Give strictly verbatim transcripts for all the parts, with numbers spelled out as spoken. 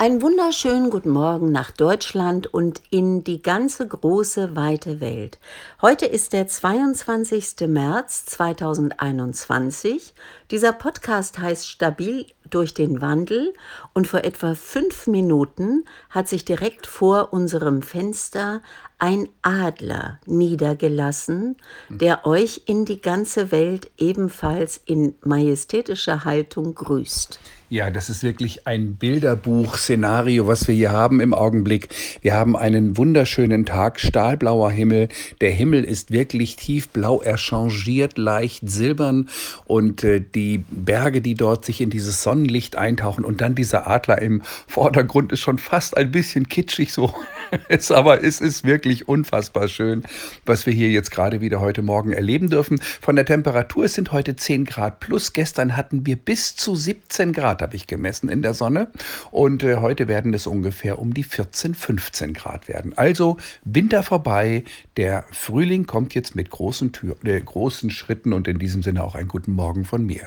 Einen wunderschönen guten Morgen nach Deutschland und in die ganze große, weite Welt. Heute ist der zweiundzwanzigste März zweitausendeinundzwanzig. Dieser Podcast heißt Stabil durch den Wandel und vor etwa fünf Minuten hat sich direkt vor unserem Fenster ein Adler niedergelassen, der euch in die ganze Welt ebenfalls in majestätischer Haltung grüßt. Ja, das ist wirklich ein Bilderbuch-Szenario, was wir hier haben im Augenblick. Wir haben einen wunderschönen Tag, stahlblauer Himmel. Der Himmel ist wirklich tiefblau, er changiert leicht silbern und äh, die Berge, die dort sich in dieses Sonnenlicht eintauchen und dann dieser Adler im Vordergrund ist schon fast ein bisschen kitschig so. ist, aber es ist wirklich unfassbar schön, was wir hier jetzt gerade wieder heute Morgen erleben dürfen. Von der Temperatur, es sind heute zehn Grad plus. Gestern hatten wir bis zu siebzehn Grad, habe ich gemessen, in der Sonne. Und äh, heute werden es ungefähr um die vierzehn, fünfzehn Grad werden. Also Winter vorbei, der Frühling kommt jetzt mit großen, Tür, äh, großen Schritten und in diesem Sinne auch einen guten Morgen von mir.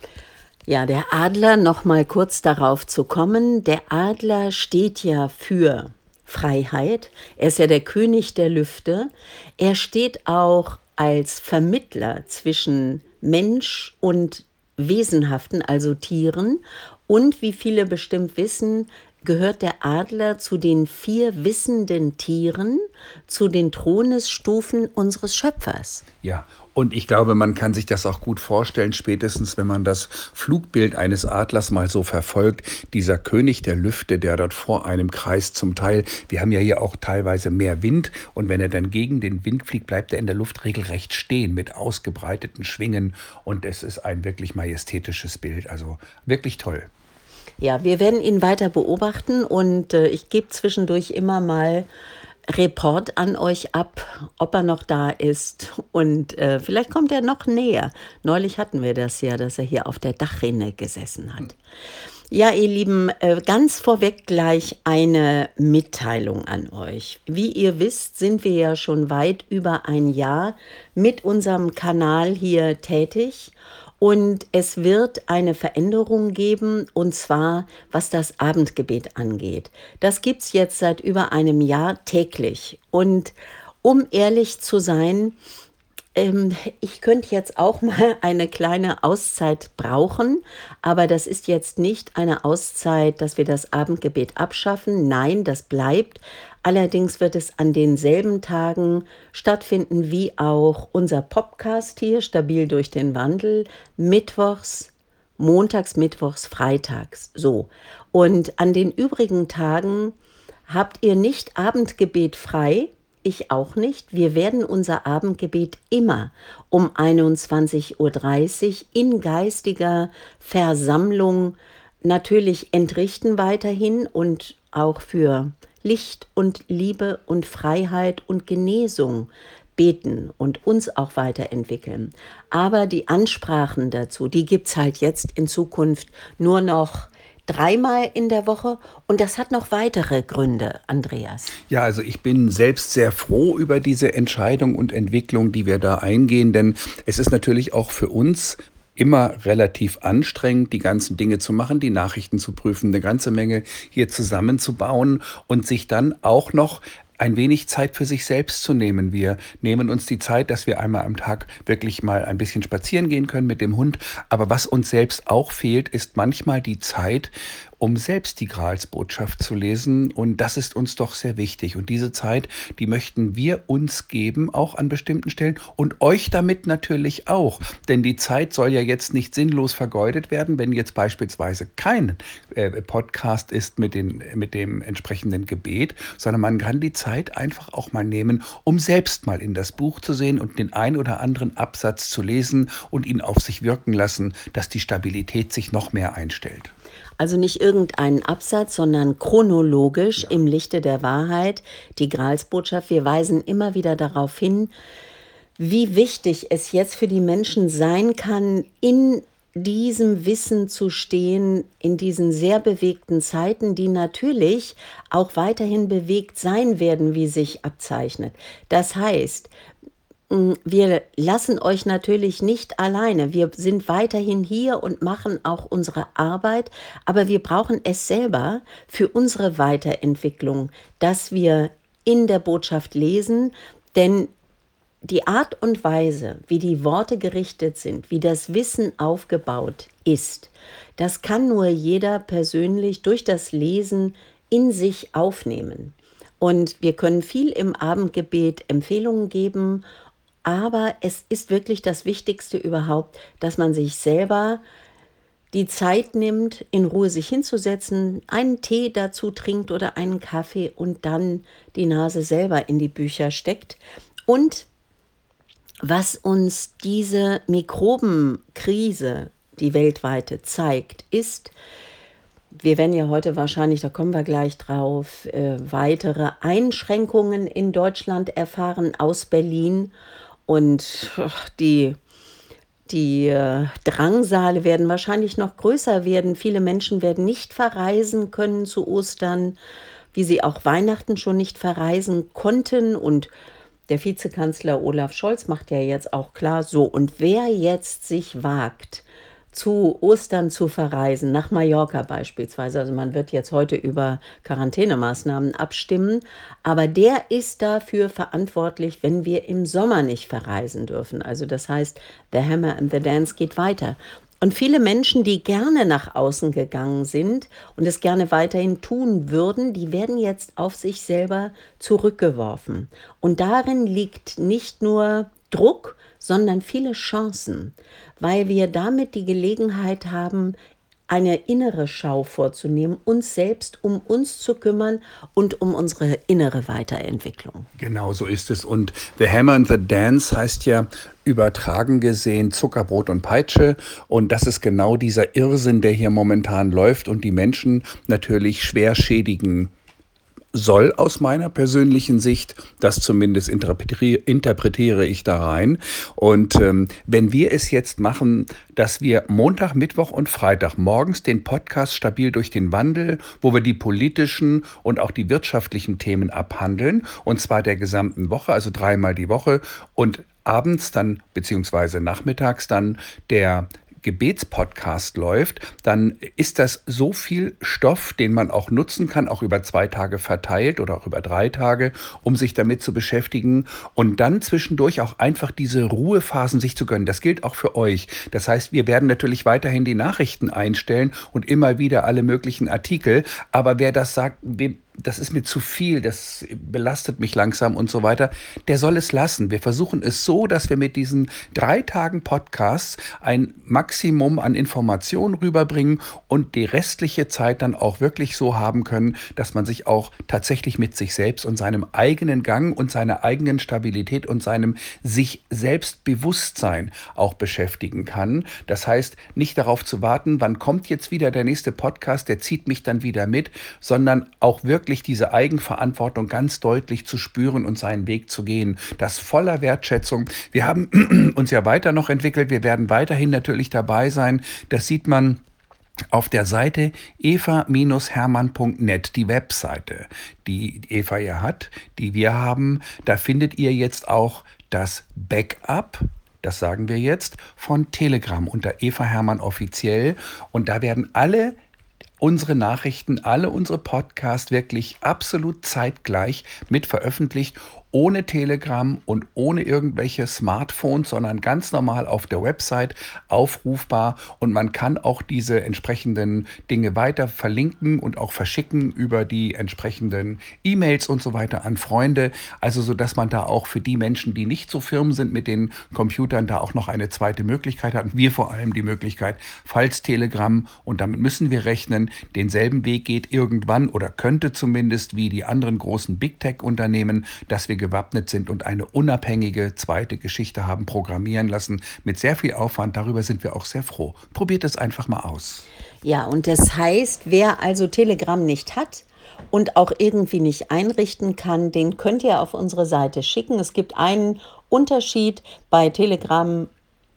Ja, der Adler, noch mal kurz darauf zu kommen. Der Adler steht ja für Freiheit. Er ist ja der König der Lüfte. Er steht auch als Vermittler zwischen Mensch und Wesenhaften, also Tieren. Und wie viele bestimmt wissen, gehört der Adler zu den vier wissenden Tieren, zu den Thronesstufen unseres Schöpfers. Ja, und ich glaube, man kann sich das auch gut vorstellen, spätestens wenn man das Flugbild eines Adlers mal so verfolgt. Dieser König der Lüfte, der dort vor einem kreist zum Teil. Wir haben ja hier auch teilweise mehr Wind und wenn er dann gegen den Wind fliegt, bleibt er in der Luft regelrecht stehen mit ausgebreiteten Schwingen und es ist ein wirklich majestätisches Bild, also wirklich toll. Ja, wir werden ihn weiter beobachten und äh, ich gebe zwischendurch immer mal Report an euch ab, ob er noch da ist und äh, vielleicht kommt er noch näher. Neulich hatten wir das ja, dass er hier auf der Dachrinne gesessen hat. Ja, ihr Lieben, äh, ganz vorweg gleich eine Mitteilung an euch. Wie ihr wisst, sind wir ja schon weit über ein Jahr mit unserem Kanal hier tätig. Und es wird eine Veränderung geben, und zwar was das Abendgebet angeht. Das gibt's jetzt seit über einem Jahr täglich. Und um ehrlich zu sein, ähm, ich könnte jetzt auch mal eine kleine Auszeit brauchen, aber das ist jetzt nicht eine Auszeit, dass wir das Abendgebet abschaffen. Nein, das bleibt. Allerdings wird es an denselben Tagen stattfinden wie auch unser Podcast hier, Stabil durch den Wandel, mittwochs, montags, mittwochs, freitags. So. Und an den übrigen Tagen habt ihr nicht Abendgebet frei, ich auch nicht. Wir werden unser Abendgebet immer um einundzwanzig Uhr dreißig in geistiger Versammlung natürlich entrichten weiterhin und auch für Licht und Liebe und Freiheit und Genesung beten und uns auch weiterentwickeln. Aber die Ansprachen dazu, die gibt's halt jetzt in Zukunft nur noch dreimal in der Woche und das hat noch weitere Gründe, Andreas. Ja, also ich bin selbst sehr froh über diese Entscheidung und Entwicklung, die wir da eingehen, denn es ist natürlich auch für uns immer relativ anstrengend, die ganzen Dinge zu machen, die Nachrichten zu prüfen, eine ganze Menge hier zusammenzubauen und sich dann auch noch ein wenig Zeit für sich selbst zu nehmen. Wir nehmen uns die Zeit, dass wir einmal am Tag wirklich mal ein bisschen spazieren gehen können mit dem Hund. Aber was uns selbst auch fehlt, ist manchmal die Zeit, um selbst die Gralsbotschaft zu lesen. Und das ist uns doch sehr wichtig. Und diese Zeit, die möchten wir uns geben, auch an bestimmten Stellen und euch damit natürlich auch. Denn die Zeit soll ja jetzt nicht sinnlos vergeudet werden, wenn jetzt beispielsweise kein äh, Podcast ist mit, den, mit dem entsprechenden Gebet, sondern man kann die Zeit einfach auch mal nehmen, um selbst mal in das Buch zu sehen und den ein oder anderen Absatz zu lesen und ihn auf sich wirken lassen, dass die Stabilität sich noch mehr einstellt. Also nicht irgendeinen Absatz, sondern chronologisch im Lichte der Wahrheit, die Gralsbotschaft. Wir weisen immer wieder darauf hin, wie wichtig es jetzt für die Menschen sein kann, in diesem Wissen zu stehen, in diesen sehr bewegten Zeiten, die natürlich auch weiterhin bewegt sein werden, wie sich abzeichnet. Das heißt, Mm, Wir lassen euch natürlich nicht alleine. Wir sind weiterhin hier und machen auch unsere Arbeit, aber wir brauchen es selber für unsere Weiterentwicklung, dass wir in der Botschaft lesen, denn die Art und Weise, wie die Worte gerichtet sind, wie das Wissen aufgebaut ist, das kann nur jeder persönlich durch das Lesen in sich aufnehmen. Und wir können viel im Abendgebet Empfehlungen geben, aber es ist wirklich das Wichtigste überhaupt, dass man sich selber die Zeit nimmt, in Ruhe sich hinzusetzen, einen Tee dazu trinkt oder einen Kaffee und dann die Nase selber in die Bücher steckt. Und was uns diese Mikrobenkrise, die weltweite, zeigt, ist, wir werden ja heute wahrscheinlich, da kommen wir gleich drauf, äh, weitere Einschränkungen in Deutschland erfahren aus Berlin. Und ach, die, die äh, Drangsale werden wahrscheinlich noch größer werden. Viele Menschen werden nicht verreisen können zu Ostern, wie sie auch Weihnachten schon nicht verreisen konnten. Und der Vizekanzler Olaf Scholz macht ja jetzt auch klar, so, und wer jetzt sich wagt, zu Ostern zu verreisen, nach Mallorca beispielsweise, also man wird jetzt heute über Quarantänemaßnahmen abstimmen, aber der ist dafür verantwortlich, wenn wir im Sommer nicht verreisen dürfen. Also das heißt, the hammer and the dance geht weiter. Und viele Menschen, die gerne nach außen gegangen sind und es gerne weiterhin tun würden, die werden jetzt auf sich selber zurückgeworfen. Und darin liegt nicht nur Druck, sondern viele Chancen, weil wir damit die Gelegenheit haben, eine innere Schau vorzunehmen, uns selbst um uns zu kümmern und um unsere innere Weiterentwicklung. Genau so ist es. Und The Hammer and the Dance heißt ja übertragen gesehen Zuckerbrot und Peitsche. Und das ist genau dieser Irrsinn, der hier momentan läuft und die Menschen natürlich schwer schädigen soll aus meiner persönlichen Sicht. Das zumindest interpretiere, interpretiere ich da rein. Und ähm, wenn wir es jetzt machen, dass wir Montag, Mittwoch und Freitag morgens den Podcast Stabil durch den Wandel, wo wir die politischen und auch die wirtschaftlichen Themen abhandeln, und zwar der gesamten Woche, also dreimal die Woche, und abends dann, beziehungsweise nachmittags dann der Gebetspodcast läuft, dann ist das so viel Stoff, den man auch nutzen kann, auch über zwei Tage verteilt oder auch über drei Tage, um sich damit zu beschäftigen und dann zwischendurch auch einfach diese Ruhephasen sich zu gönnen. Das gilt auch für euch. Das heißt, wir werden natürlich weiterhin die Nachrichten einstellen und immer wieder alle möglichen Artikel. Aber wer das sagt, wem das ist mir zu viel, das belastet mich langsam und so weiter, der soll es lassen. Wir versuchen es so, dass wir mit diesen drei Tagen Podcasts ein Maximum an Informationen rüberbringen und die restliche Zeit dann auch wirklich so haben können, dass man sich auch tatsächlich mit sich selbst und seinem eigenen Gang und seiner eigenen Stabilität und seinem sich selbst Bewusstsein auch beschäftigen kann. Das heißt, nicht darauf zu warten, wann kommt jetzt wieder der nächste Podcast, der zieht mich dann wieder mit, sondern auch wirklich diese Eigenverantwortung ganz deutlich zu spüren und seinen Weg zu gehen. Das voller Wertschätzung. Wir haben uns ja weiter noch entwickelt. Wir werden weiterhin natürlich dabei sein. Das sieht man auf der Seite eva Bindestrich hermann Punkt net, die Webseite, die Eva ja hat, die wir haben. Da findet ihr jetzt auch das Backup, das sagen wir jetzt, von Telegram unter Eva Hermann offiziell. Und da werden alle unsere Nachrichten, alle unsere Podcasts wirklich absolut zeitgleich mit veröffentlicht, ohne Telegram und ohne irgendwelche Smartphones, sondern ganz normal auf der Website aufrufbar. Und man kann auch diese entsprechenden Dinge weiter verlinken und auch verschicken über die entsprechenden E-Mails und so weiter an Freunde. Also so, dass man da auch für die Menschen, die nicht so firm sind mit den Computern, da auch noch eine zweite Möglichkeit hat. Und wir vor allem die Möglichkeit, falls Telegram, und damit müssen wir rechnen, denselben Weg geht irgendwann oder könnte zumindest wie die anderen großen Big Tech-Unternehmen, dass wir gewappnet sind und eine unabhängige zweite Geschichte haben programmieren lassen mit sehr viel Aufwand. Darüber sind wir auch sehr froh. Probiert es einfach mal aus. Ja, und das heißt, wer also Telegram nicht hat und auch irgendwie nicht einrichten kann, den könnt ihr auf unsere Seite schicken. Es gibt einen Unterschied bei Telegram.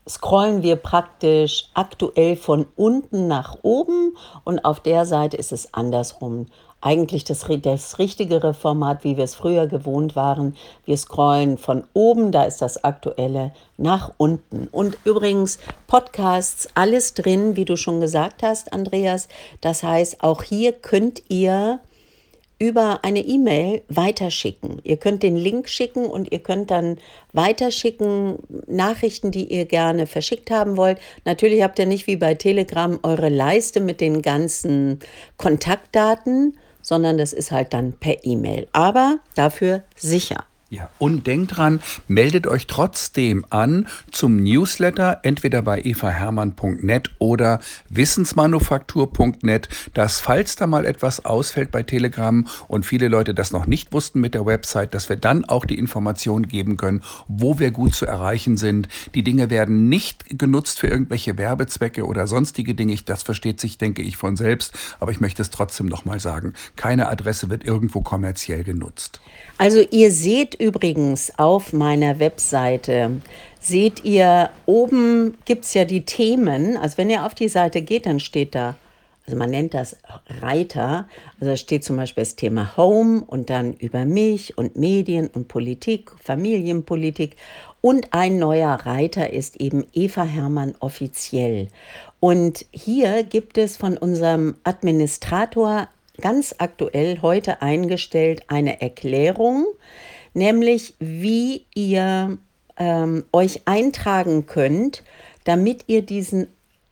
scrollen wir praktisch aktuell von unten nach oben und auf der Seite ist es andersrum. Eigentlich das, ri- das richtigere Format, wie wir es früher gewohnt waren. Wir scrollen von oben, da ist das Aktuelle, nach unten. Und übrigens Podcasts, alles drin, wie du schon gesagt hast, Andreas. Das heißt, auch hier könnt ihr über eine E-Mail weiterschicken. Ihr könnt den Link schicken und ihr könnt dann weiterschicken Nachrichten, die ihr gerne verschickt haben wollt. Natürlich habt ihr nicht wie bei Telegram eure Leiste mit den ganzen Kontaktdaten, sondern das ist halt dann per E-Mail. Aber dafür sicher. Ja, und denkt dran, meldet euch trotzdem an zum Newsletter, entweder bei eva hermann punkt net oder wissensmanufaktur punkt net, dass falls da mal etwas ausfällt bei Telegram und viele Leute das noch nicht wussten mit der Website, dass wir dann auch die Informationen geben können, wo wir gut zu erreichen sind. Die Dinge werden nicht genutzt für irgendwelche Werbezwecke oder sonstige Dinge. Ich- Das versteht sich, denke ich, von selbst, aber ich möchte es trotzdem nochmal sagen. Keine Adresse wird irgendwo kommerziell genutzt. Also ihr seht übrigens auf meiner Webseite, seht ihr, oben gibt es ja die Themen. Also wenn ihr auf die Seite geht, dann steht da, also man nennt das Reiter. Also da steht zum Beispiel das Thema Home und dann über mich und Medien und Politik, Familienpolitik. Und ein neuer Reiter ist eben Eva Hermann offiziell. Und hier gibt es von unserem Administrator ganz aktuell heute eingestellt eine Erklärung, nämlich wie ihr ähm, euch eintragen könnt, damit ihr diesen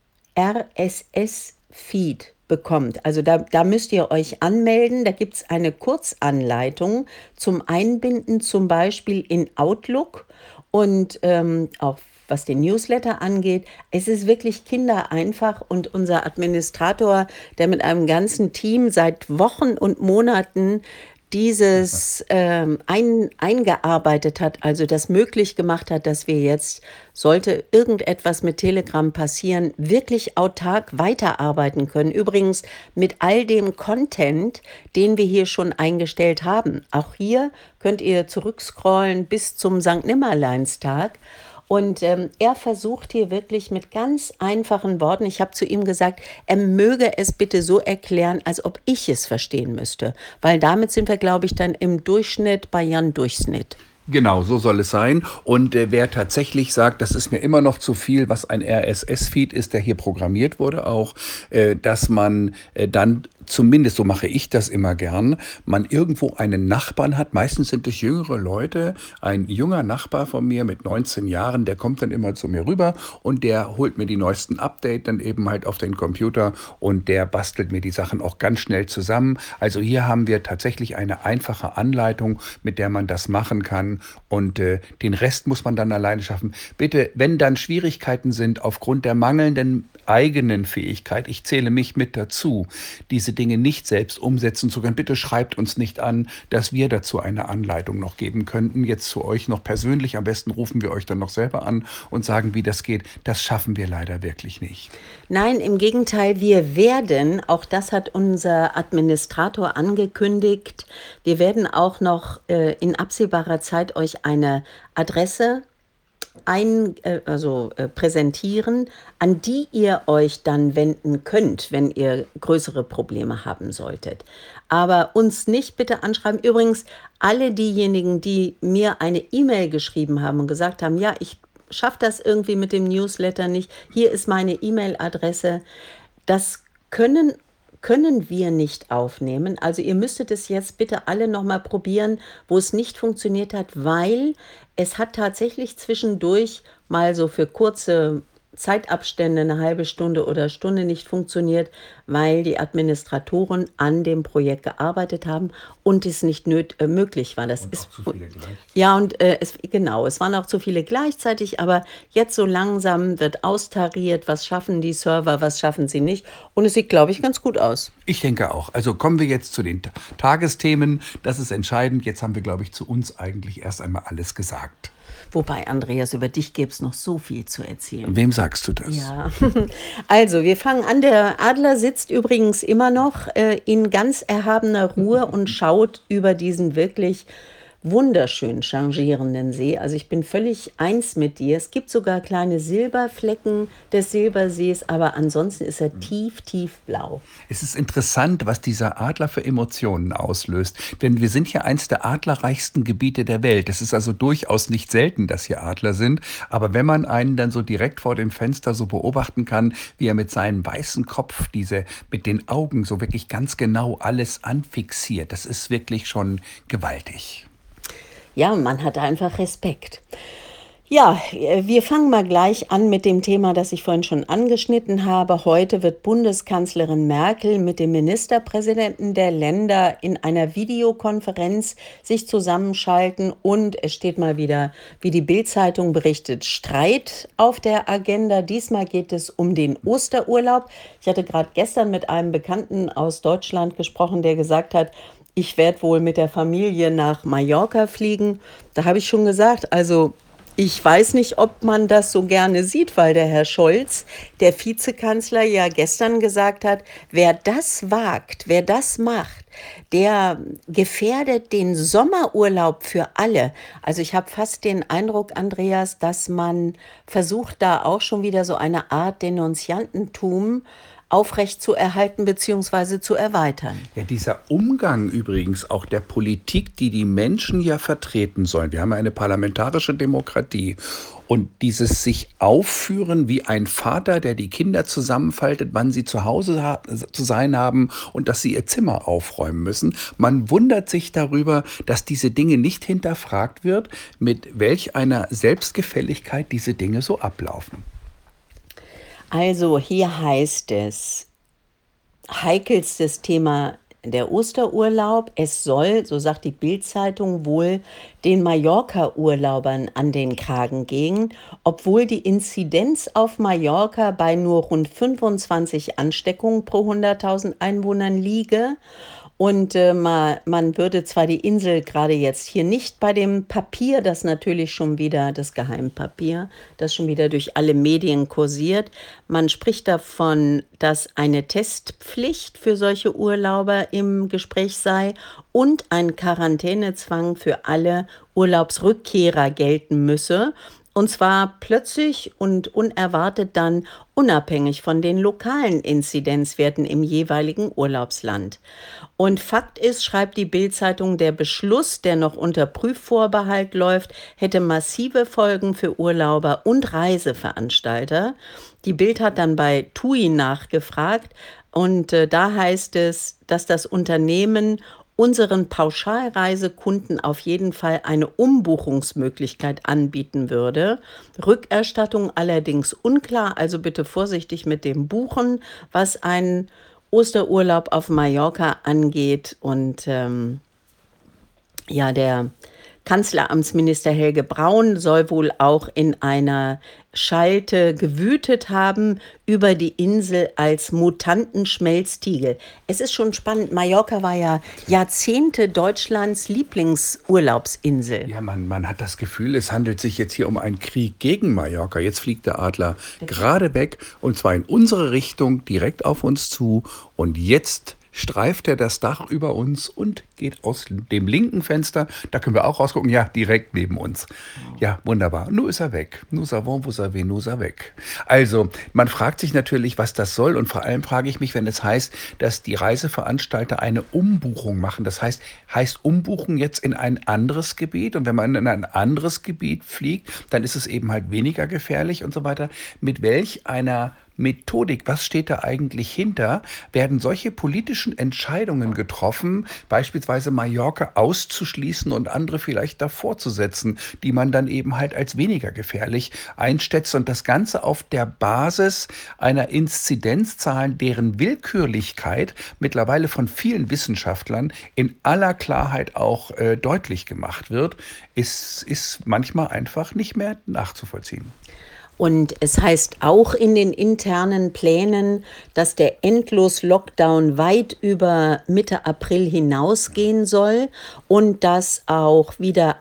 R S S-Feed bekommt. Also da, da müsst ihr euch anmelden. Da gibt es eine Kurzanleitung zum Einbinden, zum Beispiel in Outlook und ähm, auch was den Newsletter angeht. Es ist wirklich kindereinfach und unser Administrator, der mit einem ganzen Team seit Wochen und Monaten dieses ähm, ein, eingearbeitet hat, also das möglich gemacht hat, dass wir jetzt, sollte irgendetwas mit Telegram passieren, wirklich autark weiterarbeiten können. Übrigens mit all dem Content, den wir hier schon eingestellt haben. Auch hier könnt ihr zurückscrollen bis zum Sankt Nimmerleinstag. Und ähm, er versucht hier wirklich mit ganz einfachen Worten, ich habe zu ihm gesagt, er möge es bitte so erklären, als ob ich es verstehen müsste. Weil damit sind wir, glaube ich, dann im Durchschnitt bei Jan Durchschnitt. Genau, so soll es sein. Und äh, wer tatsächlich sagt, das ist mir immer noch zu viel, was ein R S S-Feed ist, der hier programmiert wurde auch, äh, dass man äh, dann zumindest, so mache ich das immer gern, man irgendwo einen Nachbarn hat, meistens sind es jüngere Leute, ein junger Nachbar von mir mit neunzehn Jahren, der kommt dann immer zu mir rüber und der holt mir die neuesten Updates dann eben halt auf den Computer und der bastelt mir die Sachen auch ganz schnell zusammen. Also hier haben wir tatsächlich eine einfache Anleitung, mit der man das machen kann und äh, den Rest muss man dann alleine schaffen. Bitte, wenn dann Schwierigkeiten sind aufgrund der mangelnden eigenen Fähigkeit, ich zähle mich mit dazu, diese Dinge nicht selbst umsetzen zu können, bitte schreibt uns nicht an, dass wir dazu eine Anleitung noch geben könnten. Jetzt zu euch noch persönlich, am besten rufen wir euch dann noch selber an und sagen, wie das geht. Das schaffen wir leider wirklich nicht. Nein, im Gegenteil, wir werden, auch das hat unser Administrator angekündigt, wir werden auch noch äh, in absehbarer Zeit euch eine Adresse ein, äh, also äh, präsentieren, an die ihr euch dann wenden könnt, wenn ihr größere Probleme haben solltet. Aber uns nicht bitte anschreiben. Übrigens, alle diejenigen, die mir eine E-Mail geschrieben haben und gesagt haben, ja, ich schaffe das irgendwie mit dem Newsletter nicht, hier ist meine E-Mail-Adresse, das können können wir nicht aufnehmen. Also ihr müsstet es jetzt bitte alle nochmal probieren, wo es nicht funktioniert hat, weil es hat tatsächlich zwischendurch mal so für kurze Zeitabstände, eine halbe Stunde oder Stunde nicht funktioniert, weil die Administratoren an dem Projekt gearbeitet haben und es nicht nöt äh, möglich war. Das Und ist auch zu viele gleich. ja und äh, es genau, es waren auch zu viele gleichzeitig, aber jetzt so langsam wird austariert, was schaffen die Server, was schaffen sie nicht und es sieht, glaube ich, ganz gut aus. Ich denke auch. Also kommen wir jetzt zu den Ta- Tagesthemen. Das ist entscheidend. Jetzt haben wir, glaube ich, zu uns eigentlich erst einmal alles gesagt. Wobei, Andreas, über dich gäbe es noch so viel zu erzählen. Wem sagst du das? Ja, also wir fangen an. Der Adler sitzt übrigens immer noch äh, in ganz erhabener Ruhe und schaut über diesen wirklich wunderschön changierenden See. Also ich bin völlig eins mit dir. Es gibt sogar kleine Silberflecken des Silbersees, aber ansonsten ist er tief, tiefblau. Es ist interessant, was dieser Adler für Emotionen auslöst, denn wir sind hier eins der adlerreichsten Gebiete der Welt. Es ist also durchaus nicht selten, dass hier Adler sind, aber wenn man einen dann so direkt vor dem Fenster so beobachten kann, wie er mit seinem weißen Kopf diese mit den Augen so wirklich ganz genau alles anfixiert, das ist wirklich schon gewaltig. Ja, und man hat einfach Respekt. Ja, äh, wir fangen mal gleich an mit dem Thema, das ich vorhin schon angeschnitten habe. Heute wird Bundeskanzlerin Merkel mit dem Ministerpräsidenten der Länder in einer Videokonferenz sich zusammenschalten und es steht mal wieder, wie die Bild-Zeitung berichtet, Streit auf der Agenda. Diesmal geht es um den Osterurlaub. Ich hatte gerade gestern mit einem Bekannten aus Deutschland gesprochen, der gesagt hat, ich werde wohl mit der Familie nach Mallorca fliegen. Da habe ich schon gesagt, also ich weiß nicht, ob man das so gerne sieht, weil der Herr Scholz, der Vizekanzler, ja gestern gesagt hat, wer das wagt, wer das macht, der gefährdet den Sommerurlaub für alle. Also ich habe fast den Eindruck, Andreas, dass man versucht, da auch schon wieder so eine Art Denunziantentum aufrecht zu erhalten bzw. zu erweitern. Ja, dieser Umgang übrigens auch der Politik, die die Menschen ja vertreten sollen. Wir haben ja eine parlamentarische Demokratie. Und dieses sich aufführen wie ein Vater, der die Kinder zusammenfaltet, wann sie zu Hause ha- zu sein haben und dass sie ihr Zimmer aufräumen müssen. Man wundert sich darüber, dass diese Dinge nicht hinterfragt wird, mit welch einer Selbstgefälligkeit diese Dinge so ablaufen. Also hier heißt es, heikelstes Thema der Osterurlaub. Es soll, so sagt die Bild-Zeitung, wohl den Mallorca-Urlaubern an den Kragen gehen, obwohl die Inzidenz auf Mallorca bei nur rund fünfundzwanzig Ansteckungen pro hunderttausend Einwohnern liege. Und äh, ma, man würde zwar die Insel gerade jetzt hier nicht bei dem Papier, das natürlich schon wieder, das Geheimpapier, das schon wieder durch alle Medien kursiert, man spricht davon, dass eine Testpflicht für solche Urlauber im Gespräch sei und ein Quarantänezwang für alle Urlaubsrückkehrer gelten müsse. Und zwar plötzlich und unerwartet dann unabhängig von den lokalen Inzidenzwerten im jeweiligen Urlaubsland. Und Fakt ist, schreibt die Bild-Zeitung, der Beschluss, der noch unter Prüfvorbehalt läuft, hätte massive Folgen für Urlauber und Reiseveranstalter. Die Bild hat dann bei TUI nachgefragt und äh, da heißt es, dass das Unternehmen unseren Pauschalreisekunden auf jeden Fall eine Umbuchungsmöglichkeit anbieten würde. Rückerstattung allerdings unklar, also bitte vorsichtig mit dem Buchen, was einen Osterurlaub auf Mallorca angeht. Und ähm, ja, der Kanzleramtsminister Helge Braun soll wohl auch in einer Schalte gewütet haben über die Insel als Mutantenschmelztiegel. Es ist schon spannend, Mallorca war ja Jahrzehnte Deutschlands Lieblingsurlaubsinsel. Ja, man, man hat das Gefühl, es handelt sich jetzt hier um einen Krieg gegen Mallorca. Jetzt fliegt der Adler gerade weg und zwar in unsere Richtung, direkt auf uns zu. Und jetzt streift er das Dach über uns und geht aus dem linken Fenster, da können wir auch rausgucken, ja, direkt neben uns. Ja, wunderbar. Nun ist er weg. Nous avons, vous avez, nous er weg. Also, man fragt sich natürlich, was das soll und vor allem frage ich mich, wenn es heißt, dass die Reiseveranstalter eine Umbuchung machen. Das heißt, heißt Umbuchen jetzt in ein anderes Gebiet und wenn man in ein anderes Gebiet fliegt, dann ist es eben halt weniger gefährlich und so weiter. Mit welch einer Methodik, was steht da eigentlich hinter? Werden solche politischen Entscheidungen getroffen, beispielsweise Mallorca auszuschließen und andere vielleicht davor zu setzen, die man dann eben halt als weniger gefährlich einschätzt und das Ganze auf der Basis einer Inzidenzzahl, deren Willkürlichkeit mittlerweile von vielen Wissenschaftlern in aller Klarheit auch äh, deutlich gemacht wird, ist, ist manchmal einfach nicht mehr nachzuvollziehen. Und es heißt auch in den internen Plänen, dass der Endlos-Lockdown weit über Mitte April hinausgehen soll und dass auch wieder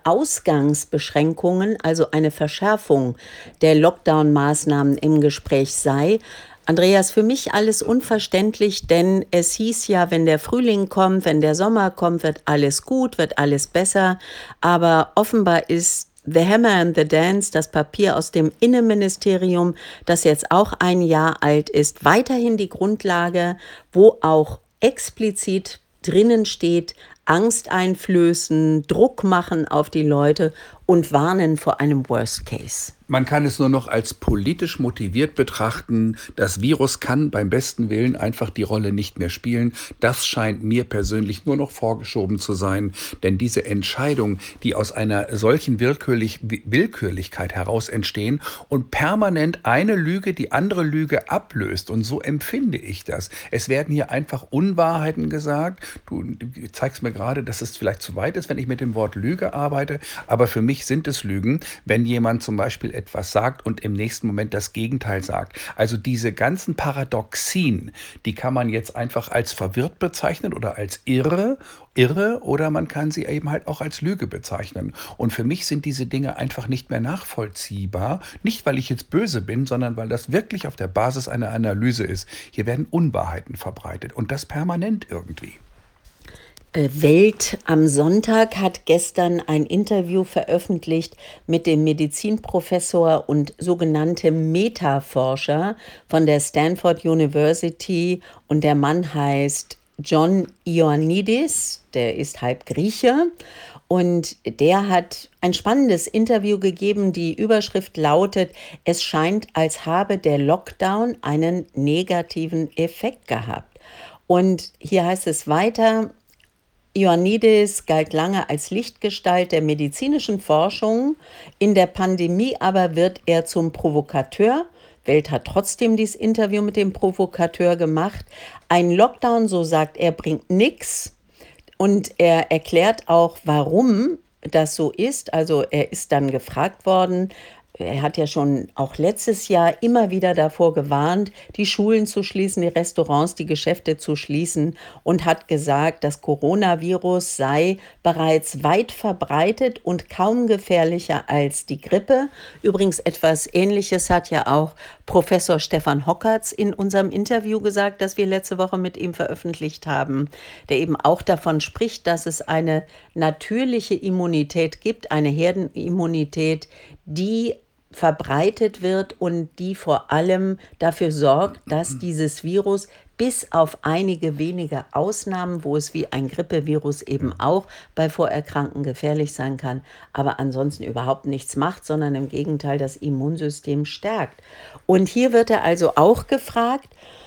Ausgangsbeschränkungen, also eine Verschärfung der Lockdown-Maßnahmen im Gespräch sei. Andreas, für mich alles unverständlich, denn es hieß ja, wenn der Frühling kommt, wenn der Sommer kommt, wird alles gut, wird alles besser. Aber offenbar ist The Hammer and the Dance, das Papier aus dem Innenministerium, das jetzt auch ein Jahr alt ist, weiterhin die Grundlage, wo auch explizit drinnen steht, Angst einflößen, Druck machen auf die Leute und warnen vor einem Worst Case. Man kann es nur noch als politisch motiviert betrachten. Das Virus kann beim besten Willen einfach die Rolle nicht mehr spielen. Das scheint mir persönlich nur noch vorgeschoben zu sein. Denn diese Entscheidungen, die aus einer solchen Willkürlich Willkürlichkeit heraus entstehen und permanent eine Lüge die andere Lüge ablöst. Und so empfinde ich das. Es werden hier einfach Unwahrheiten gesagt. Du zeigst mir gerade, dass es vielleicht zu weit ist, wenn ich mit dem Wort Lüge arbeite. Aber für mich sind es Lügen, wenn jemand zum Beispiel etwas sagt und im nächsten Moment das Gegenteil sagt. Also diese ganzen Paradoxien, die kann man jetzt einfach als verwirrt bezeichnen oder als irre, irre oder man kann sie eben halt auch als Lüge bezeichnen. Und für mich sind diese Dinge einfach nicht mehr nachvollziehbar. Nicht, weil ich jetzt böse bin, sondern weil das wirklich auf der Basis einer Analyse ist. Hier werden Unwahrheiten verbreitet und das permanent irgendwie. Äh, Welt am Sonntag hat gestern ein Interview veröffentlicht mit dem Medizinprofessor und sogenannte Metaforscher von der Stanford University und der Mann heißt John Ioannidis, der ist halb Grieche und der hat ein spannendes Interview gegeben. Die Überschrift lautet: Es scheint, als habe der Lockdown einen negativen Effekt gehabt. Und hier heißt es weiter: Ioannidis galt lange als Lichtgestalt der medizinischen Forschung. In der Pandemie aber wird er zum Provokateur. Welt hat trotzdem dieses Interview mit dem Provokateur gemacht. Ein Lockdown, so sagt er, bringt nichts. Und er erklärt auch, warum das so ist. Also er ist dann gefragt worden. Er hat ja schon auch letztes Jahr immer wieder davor gewarnt, die Schulen zu schließen, die Restaurants, die Geschäfte zu schließen und hat gesagt, das Coronavirus sei bereits weit verbreitet und kaum gefährlicher als die Grippe. Übrigens etwas Ähnliches hat ja auch Professor Stefan Hockertz in unserem Interview gesagt, das wir letzte Woche mit ihm veröffentlicht haben, der eben auch davon spricht, dass es eine natürliche Immunität gibt, eine Herdenimmunität, die verbreitet wird und die vor allem dafür sorgt, dass dieses Virus bis auf einige wenige Ausnahmen, wo es wie ein Grippevirus eben auch bei Vorerkrankten gefährlich sein kann, aber ansonsten überhaupt nichts macht, sondern im Gegenteil das Immunsystem stärkt. Und hier wird er also auch gefragt,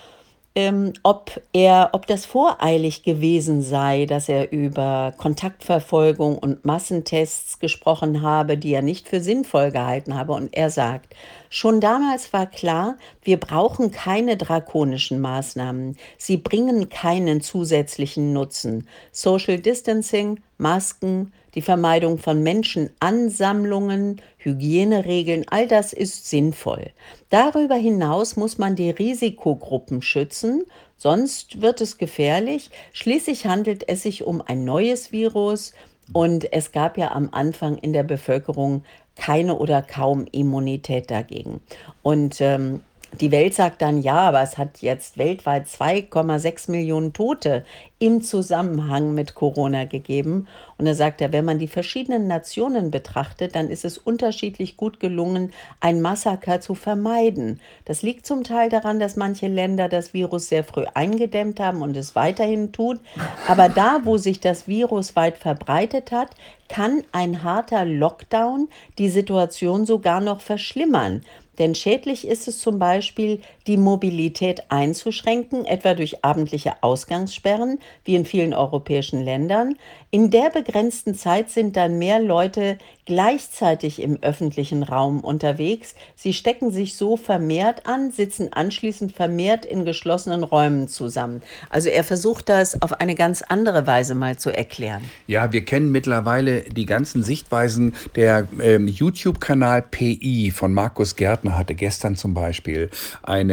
ähm, ob er, ob das voreilig gewesen sei, dass er über Kontaktverfolgung und Massentests gesprochen habe, die er nicht für sinnvoll gehalten habe. Und er sagt: Schon damals war klar, wir brauchen keine drakonischen Maßnahmen. Sie bringen keinen zusätzlichen Nutzen. Social Distancing, Masken, die Vermeidung von Menschenansammlungen, Hygieneregeln, all das ist sinnvoll. Darüber hinaus muss man die Risikogruppen schützen, sonst wird es gefährlich. Schließlich handelt es sich um ein neues Virus und es gab ja am Anfang in der Bevölkerung keine oder kaum Immunität dagegen. Und ähm, die Welt sagt dann, ja, aber es hat jetzt weltweit zwei Komma sechs Millionen Tote im Zusammenhang mit Corona gegeben. Und da sagt er, wenn man die verschiedenen Nationen betrachtet, dann ist es unterschiedlich gut gelungen, ein Massaker zu vermeiden. Das liegt zum Teil daran, dass manche Länder das Virus sehr früh eingedämmt haben und es weiterhin tut. Aber da, wo sich das Virus weit verbreitet hat, kann ein harter Lockdown die Situation sogar noch verschlimmern. Denn schädlich ist es zum Beispiel, die Mobilität einzuschränken, etwa durch abendliche Ausgangssperren, wie in vielen europäischen Ländern. In der begrenzten Zeit sind dann mehr Leute gleichzeitig im öffentlichen Raum unterwegs. Sie stecken sich so vermehrt an, sitzen anschließend vermehrt in geschlossenen Räumen zusammen. Also er versucht das auf eine ganz andere Weise mal zu erklären. Ja, wir kennen mittlerweile die ganzen Sichtweisen. Der ähm, YouTube-Kanal P I von Markus Gärtner hatte gestern zum Beispiel eine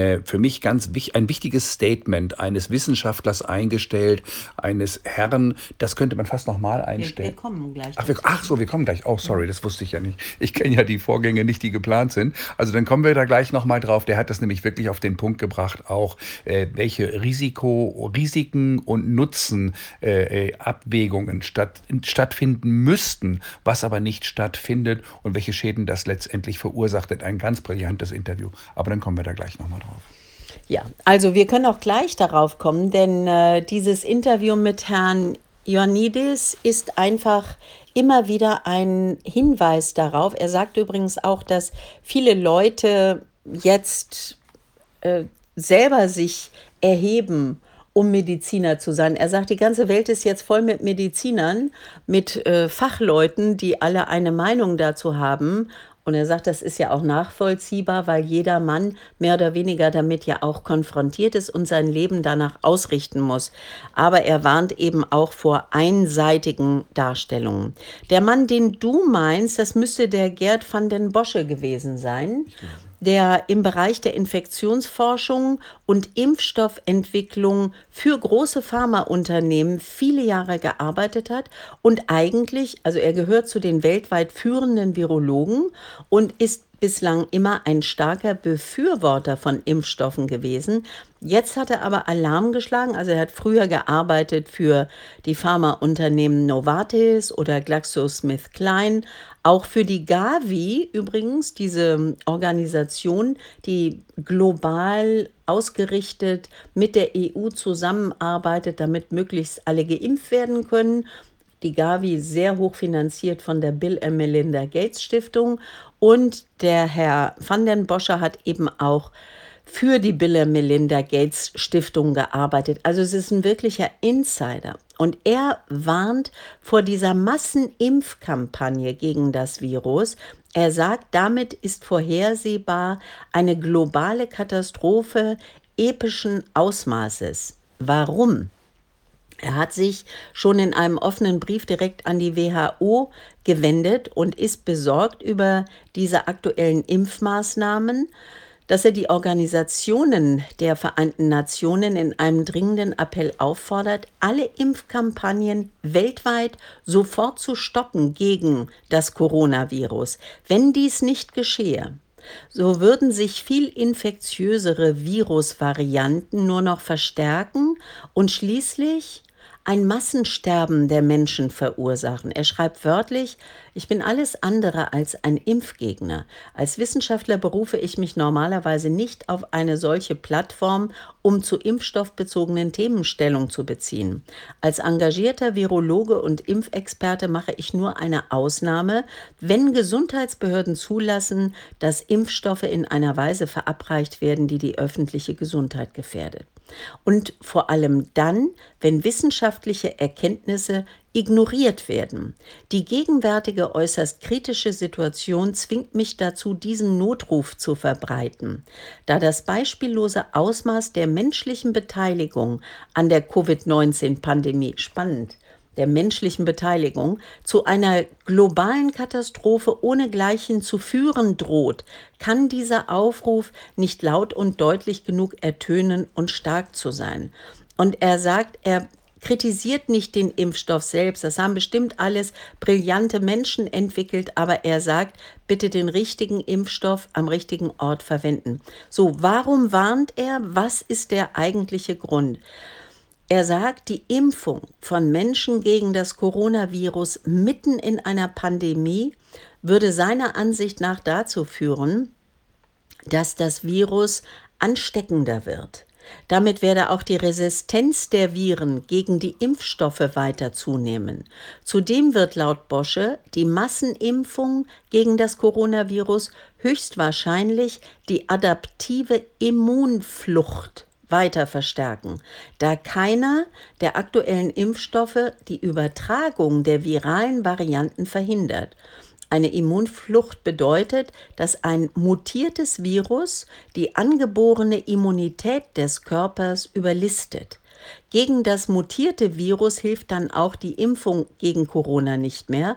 eine für mich ganz wich ein wichtiges Statement eines Wissenschaftlers eingestellt, eines Herrn, das könnte man fast noch mal Wir, wir einstellen. kommen gleich Ach, wir, dazu. ach so, wir kommen gleich. Oh, sorry, Mhm. das wusste ich ja nicht. Ich kenne ja die Vorgänge nicht, die geplant sind. Also dann kommen wir da gleich nochmal drauf. Der hat das nämlich wirklich auf den Punkt gebracht, auch äh, welche Risiko, Risiken und Nutzen äh, äh, Abwägungen statt, stattfinden müssten, was aber nicht stattfindet und welche Schäden das letztendlich verursacht. Ein ganz brillantes Interview. Aber dann kommen wir da gleich nochmal drauf. Ja, also wir können auch gleich darauf kommen, denn äh, dieses Interview mit Herrn Ioannidis ist einfach immer wieder ein Hinweis darauf. Er sagt übrigens auch, dass viele Leute jetzt äh, selber sich erheben, um Mediziner zu sein. Er sagt, die ganze Welt ist jetzt voll mit Medizinern, mit äh, Fachleuten, die alle eine Meinung dazu haben. Und er sagt, das ist ja auch nachvollziehbar, weil jeder Mann mehr oder weniger damit ja auch konfrontiert ist und sein Leben danach ausrichten muss. Aber er warnt eben auch vor einseitigen Darstellungen. Der Mann, den du meinst, das müsste der Gerd van den Bosche gewesen sein, Ich glaube. der im Bereich der Infektionsforschung und Impfstoffentwicklung für große Pharmaunternehmen viele Jahre gearbeitet hat und eigentlich, also er gehört zu den weltweit führenden Virologen und ist bislang immer ein starker Befürworter von Impfstoffen gewesen. Jetzt hat er aber Alarm geschlagen. Also er hat früher gearbeitet für die Pharmaunternehmen Novartis oder GlaxoSmithKline, auch für die Gavi übrigens, diese Organisation, die global ausgerichtet mit der E U zusammenarbeitet, damit möglichst alle geimpft werden können. Die Gavi sehr hoch finanziert von der Bill and Melinda Gates Stiftung. Und der Herr van den Bosche hat eben auch für die Bill and Melinda Gates Stiftung gearbeitet. Also es ist ein wirklicher Insider. Und er warnt vor dieser Massenimpfkampagne gegen das Virus. Er sagt, damit ist vorhersehbar eine globale Katastrophe epischen Ausmaßes. Warum? Er hat sich schon in einem offenen Brief direkt an die W H O gewendet und ist besorgt über diese aktuellen Impfmaßnahmen, dass er die Organisationen der Vereinten Nationen in einem dringenden Appell auffordert, alle Impfkampagnen weltweit sofort zu stoppen gegen das Coronavirus. Wenn dies nicht geschehe, so würden sich viel infektiösere Virusvarianten nur noch verstärken und schließlich ein Massensterben der Menschen verursachen. Er schreibt wörtlich, ich bin alles andere als ein Impfgegner. Als Wissenschaftler berufe ich mich normalerweise nicht auf eine solche Plattform, um zu impfstoffbezogenen Themen Stellung zu beziehen. Als engagierter Virologe und Impfexperte mache ich nur eine Ausnahme, wenn Gesundheitsbehörden zulassen, dass Impfstoffe in einer Weise verabreicht werden, die die öffentliche Gesundheit gefährdet. Und vor allem dann, wenn wissenschaftliche Erkenntnisse ignoriert werden. Die gegenwärtige äußerst kritische Situation zwingt mich dazu, diesen Notruf zu verbreiten, da das beispiellose Ausmaß der menschlichen Beteiligung an der Covid neunzehn Pandemie spannend der menschlichen Beteiligung zu einer globalen Katastrophe ohnegleichen zu führen droht, kann dieser Aufruf nicht laut und deutlich genug ertönen und stark zu sein. Und er sagt, er kritisiert nicht den Impfstoff selbst, das haben bestimmt alles brillante Menschen entwickelt, aber er sagt, bitte den richtigen Impfstoff am richtigen Ort verwenden. So, warum warnt er? Was ist der eigentliche Grund? Er sagt, die Impfung von Menschen gegen das Coronavirus mitten in einer Pandemie würde seiner Ansicht nach dazu führen, dass das Virus ansteckender wird. Damit werde auch die Resistenz der Viren gegen die Impfstoffe weiter zunehmen. Zudem wird laut Bosche die Massenimpfung gegen das Coronavirus höchstwahrscheinlich die adaptive Immunflucht weiter verstärken, da keiner der aktuellen Impfstoffe die Übertragung der viralen Varianten verhindert. Eine Immunflucht bedeutet, dass ein mutiertes Virus die angeborene Immunität des Körpers überlistet. Gegen das mutierte Virus hilft dann auch die Impfung gegen Corona nicht mehr.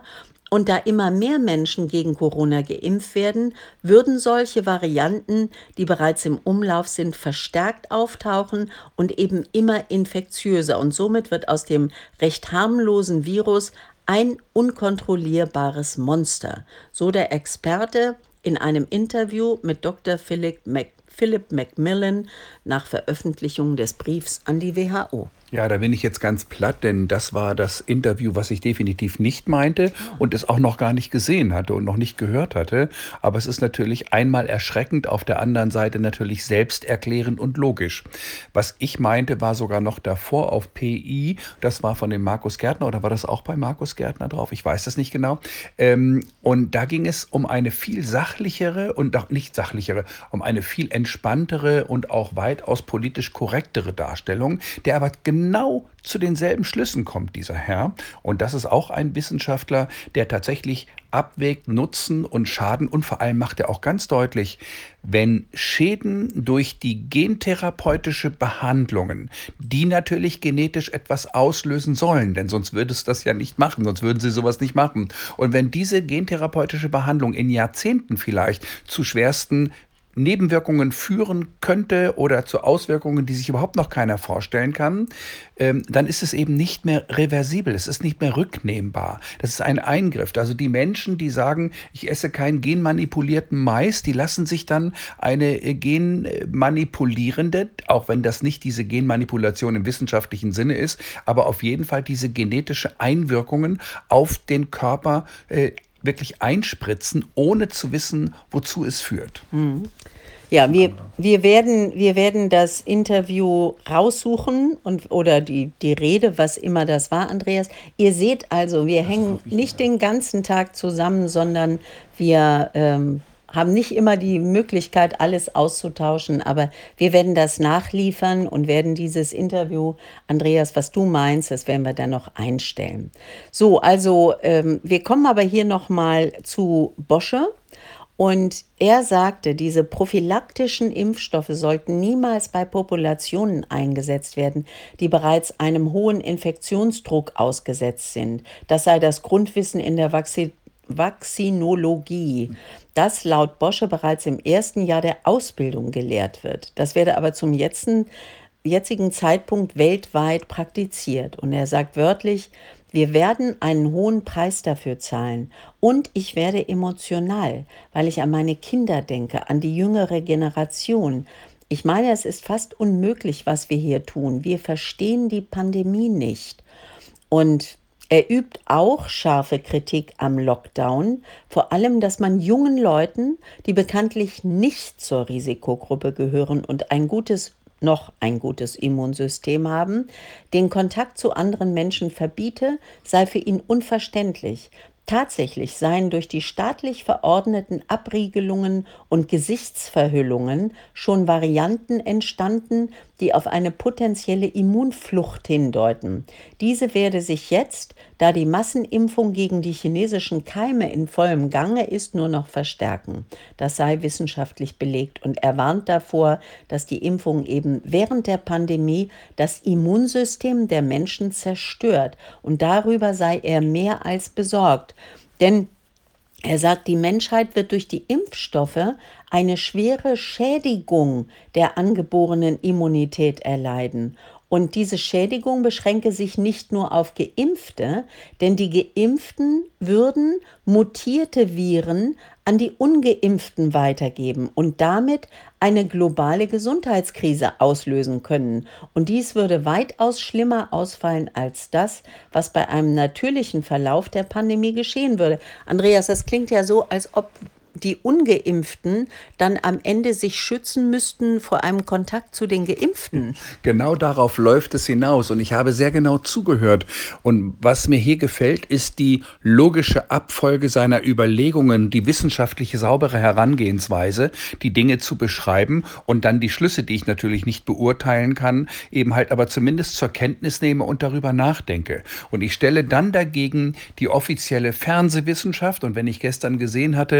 Und da immer mehr Menschen gegen Corona geimpft werden, würden solche Varianten, die bereits im Umlauf sind, verstärkt auftauchen und eben immer infektiöser. Und somit wird aus dem recht harmlosen Virus ein unkontrollierbares Monster, so der Experte in einem Interview mit Doktor Philip, Mac Philip Macmillan nach Veröffentlichung des Briefs an die W H O. Ja, da bin ich jetzt ganz platt, denn das war das Interview, was ich definitiv nicht meinte und es auch noch gar nicht gesehen hatte und noch nicht gehört hatte. Aber es ist natürlich einmal erschreckend, auf der anderen Seite natürlich selbsterklärend und logisch. Was ich meinte, war sogar noch davor auf P I, das war von dem Markus Gärtner, oder war das auch bei Markus Gärtner drauf? Ich weiß das nicht genau. Ähm, und da ging es um eine viel sachlichere und auch nicht sachlichere, um eine viel entspanntere und auch weitaus politisch korrektere Darstellung, der aber genau zu denselben Schlüssen kommt, dieser Herr. Und das ist auch ein Wissenschaftler, der tatsächlich abwägt Nutzen und Schaden, und vor allem macht er auch ganz deutlich, wenn Schäden durch die gentherapeutische Behandlungen, die natürlich genetisch etwas auslösen sollen, denn sonst würde es das ja nicht machen, sonst würden sie sowas nicht machen. Und wenn diese gentherapeutische Behandlung in Jahrzehnten vielleicht zu schwersten Nebenwirkungen führen könnte oder zu Auswirkungen, die sich überhaupt noch keiner vorstellen kann, ähm, dann ist es eben nicht mehr reversibel, es ist nicht mehr rücknehmbar. Das ist ein Eingriff. Also die Menschen, die sagen, ich esse keinen genmanipulierten Mais, die lassen sich dann eine äh, genmanipulierende, auch wenn das nicht diese Genmanipulation im wissenschaftlichen Sinne ist, aber auf jeden Fall diese genetische Einwirkungen auf den Körper äh, wirklich einspritzen, ohne zu wissen, wozu es führt. Mhm. Ja, wir, wir, werden, wir werden das Interview raussuchen und, oder die, die Rede, was immer das war, Andreas. Ihr seht also, wir hängen nicht den ganzen Tag zusammen, sondern wir ähm, haben nicht immer die Möglichkeit, alles auszutauschen, aber wir werden das nachliefern und werden dieses Interview, Andreas, was du meinst, das werden wir dann noch einstellen. So, also ähm, wir kommen aber hier nochmal zu Bosche. Und er sagte, diese prophylaktischen Impfstoffe sollten niemals bei Populationen eingesetzt werden, die bereits einem hohen Infektionsdruck ausgesetzt sind. Das sei das Grundwissen in der Vaxi- Vaccinologie, das laut Bosche bereits im ersten Jahr der Ausbildung gelehrt wird. Das werde aber zum jetzigen, jetzigen Zeitpunkt weltweit praktiziert. Und er sagt wörtlich, wir werden einen hohen Preis dafür zahlen. Und ich werde emotional, weil ich an meine Kinder denke, an die jüngere Generation. Ich meine, es ist fast unmöglich, was wir hier tun. Wir verstehen die Pandemie nicht. Und er übt auch scharfe Kritik am Lockdown, vor allem, dass man jungen Leuten, die bekanntlich nicht zur Risikogruppe gehören und ein gutes noch ein gutes Immunsystem haben, den Kontakt zu anderen Menschen verbiete, sei für ihn unverständlich. Tatsächlich seien durch die staatlich verordneten Abriegelungen und Gesichtsverhüllungen schon Varianten entstanden, die auf eine potenzielle Immunflucht hindeuten. Diese werde sich jetzt, da die Massenimpfung gegen die chinesischen Keime in vollem Gange ist, nur noch verstärken. Das sei wissenschaftlich belegt und er warnt davor, dass die Impfung eben während der Pandemie das Immunsystem der Menschen zerstört. Und darüber sei er mehr als besorgt. Denn er sagt, die Menschheit wird durch die Impfstoffe eine schwere Schädigung der angeborenen Immunität erleiden. Und diese Schädigung beschränke sich nicht nur auf Geimpfte, denn die Geimpften würden mutierte Viren an die Ungeimpften weitergeben und damit eine globale Gesundheitskrise auslösen können. Und dies würde weitaus schlimmer ausfallen als das, was bei einem natürlichen Verlauf der Pandemie geschehen würde. Andreas, das klingt ja so, als ob die Ungeimpften dann am Ende sich schützen müssten vor einem Kontakt zu den Geimpften. Genau darauf läuft es hinaus und ich habe sehr genau zugehört. Und was mir hier gefällt, ist die logische Abfolge seiner Überlegungen, die wissenschaftliche, saubere Herangehensweise, die Dinge zu beschreiben und dann die Schlüsse, die ich natürlich nicht beurteilen kann, eben halt aber zumindest zur Kenntnis nehme und darüber nachdenke. Und ich stelle dann dagegen die offizielle Fernsehwissenschaft, und wenn ich gestern gesehen hatte, über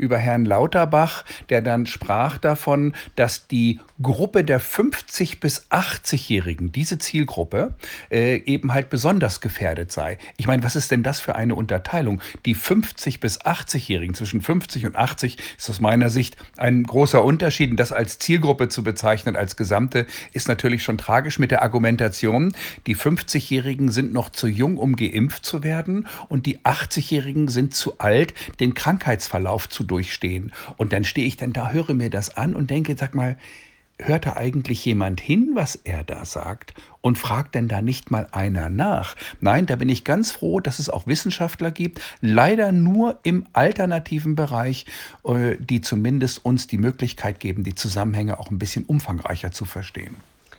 über Herrn Lauterbach, der dann sprach davon, dass die Gruppe der fünfzig- bis achtzig-Jährigen, diese Zielgruppe, äh, eben halt besonders gefährdet sei. Ich meine, was ist denn das für eine Unterteilung? Die fünfzig- bis achtzig-Jährigen, zwischen fünfzig und achtzig ist aus meiner Sicht ein großer Unterschied. Und das als Zielgruppe zu bezeichnen, als Gesamte, ist natürlich schon tragisch mit der Argumentation, die fünfzig-Jährigen sind noch zu jung, um geimpft zu werden, und die achtzig-Jährigen sind zu alt, den Krankheitsverlauf zu durchstehen. Und dann stehe ich dann da, höre mir das an und denke, sag mal, hört da eigentlich jemand hin, was er da sagt? Und fragt denn da nicht mal einer nach? Nein, da bin ich ganz froh, dass es auch Wissenschaftler gibt, leider nur im alternativen Bereich, äh, die zumindest uns die Möglichkeit geben, die Zusammenhänge auch ein bisschen umfangreicher zu verstehen.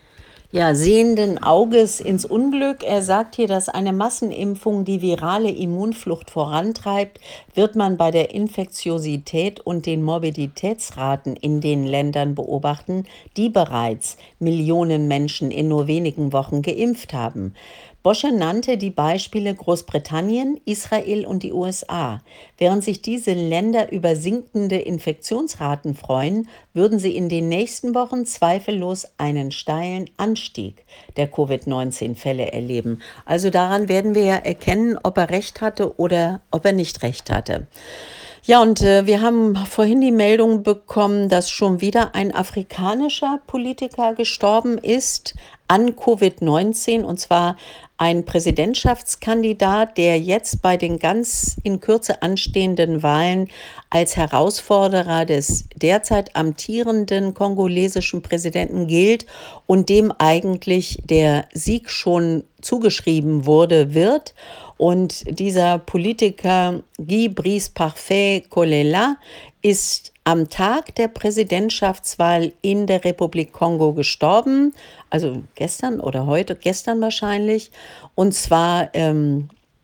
Ja, sehenden Auges ins Unglück. Er sagt hier, dass eine Massenimpfung die virale Immunflucht vorantreibt, wird man bei der Infektiosität und den Morbiditätsraten in den Ländern beobachten, die bereits Millionen Menschen in nur wenigen Wochen geimpft haben. Bosche nannte die Beispiele Großbritannien, Israel und die U S A. Während sich diese Länder über sinkende Infektionsraten freuen, würden sie in den nächsten Wochen zweifellos einen steilen Anstieg der Covid neunzehn Fälle erleben. Also daran werden wir ja erkennen, ob er recht hatte oder ob er nicht recht hatte. Ja, und äh, wir haben vorhin die Meldung bekommen, dass schon wieder ein afrikanischer Politiker gestorben ist an Covid neunzehn, und zwar ein Präsidentschaftskandidat, der jetzt bei den ganz in Kürze anstehenden Wahlen als Herausforderer des derzeit amtierenden kongolesischen Präsidenten gilt und dem eigentlich der Sieg schon zugeschrieben wurde, wird. Und dieser Politiker Guy Brice Parfait Kolela ist am Tag der Präsidentschaftswahl in der Republik Kongo gestorben, also gestern oder heute, gestern wahrscheinlich. Und zwar ähm,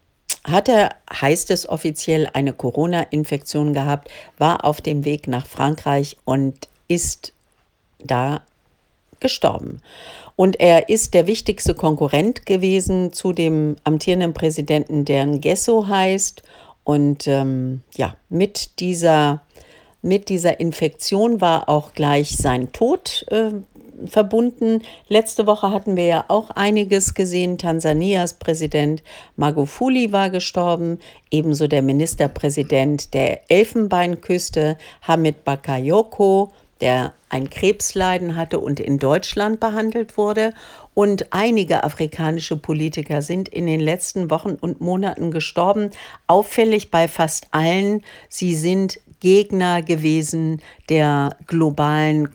hat er, heißt es offiziell, eine Corona-Infektion gehabt, war auf dem Weg nach Frankreich und ist da gestorben. Und er ist der wichtigste Konkurrent gewesen zu dem amtierenden Präsidenten, der Ngeso heißt. Und ähm, ja, mit dieser, mit dieser Infektion war auch gleich sein Tod äh, verbunden. Letzte Woche hatten wir ja auch einiges gesehen. Tansanias Präsident Magufuli war gestorben, ebenso der Ministerpräsident der Elfenbeinküste, Hamid Bakayoko, der ein Krebsleiden hatte und in Deutschland behandelt wurde. Und einige afrikanische Politiker sind in den letzten Wochen und Monaten gestorben. Auffällig bei fast allen, sie sind Gegner gewesen der globalen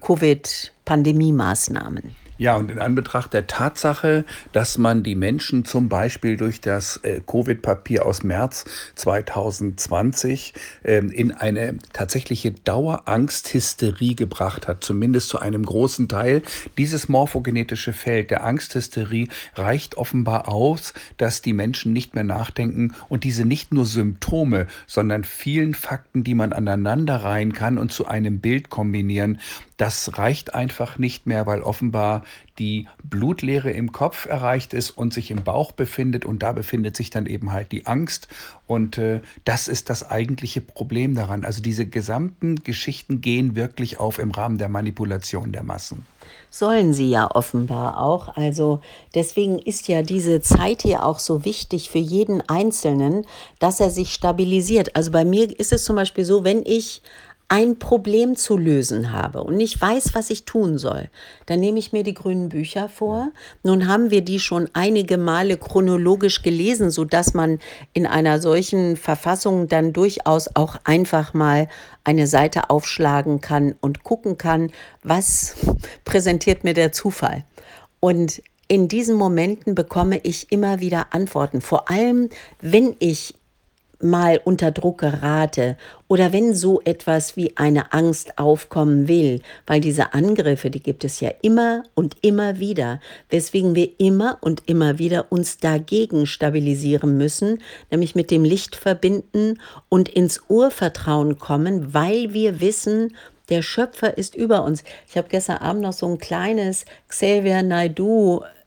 Covid-Pandemie-Maßnahmen. Ja, und in Anbetracht der Tatsache, dass man die Menschen zum Beispiel durch das äh, Covid-Papier aus März zwanzig zwanzig ähm, in eine tatsächliche Dauerangsthysterie gebracht hat, zumindest zu einem großen Teil. Dieses morphogenetische Feld der Angsthysterie reicht offenbar aus, dass die Menschen nicht mehr nachdenken und diese nicht nur Symptome, sondern vielen Fakten, die man aneinander reihen kann und zu einem Bild kombinieren, das reicht einfach nicht mehr, weil offenbar die Blutleere im Kopf erreicht ist und sich im Bauch befindet, und da befindet sich dann eben halt die Angst, und äh, das ist das eigentliche Problem daran. Also diese gesamten Geschichten gehen wirklich auf im Rahmen der Manipulation der Massen. Sollen sie ja offenbar auch. Also deswegen ist ja diese Zeit hier auch so wichtig für jeden Einzelnen, dass er sich stabilisiert. Also bei mir ist es zum Beispiel so, wenn ich ein Problem zu lösen habe und nicht weiß, was ich tun soll, dann nehme ich mir die grünen Bücher vor. Nun haben wir die schon einige Male chronologisch gelesen, sodass man in einer solchen Verfassung dann durchaus auch einfach mal eine Seite aufschlagen kann und gucken kann, was präsentiert mir der Zufall. Und in diesen Momenten bekomme ich immer wieder Antworten, vor allem wenn ich mal unter Druck gerate oder wenn so etwas wie eine Angst aufkommen will, weil diese Angriffe, die gibt es ja immer und immer wieder, weswegen wir immer und immer wieder uns dagegen stabilisieren müssen, nämlich mit dem Licht verbinden und ins Urvertrauen kommen, weil wir wissen, der Schöpfer ist über uns. Ich habe gestern Abend noch so ein kleines Xavier Naidoo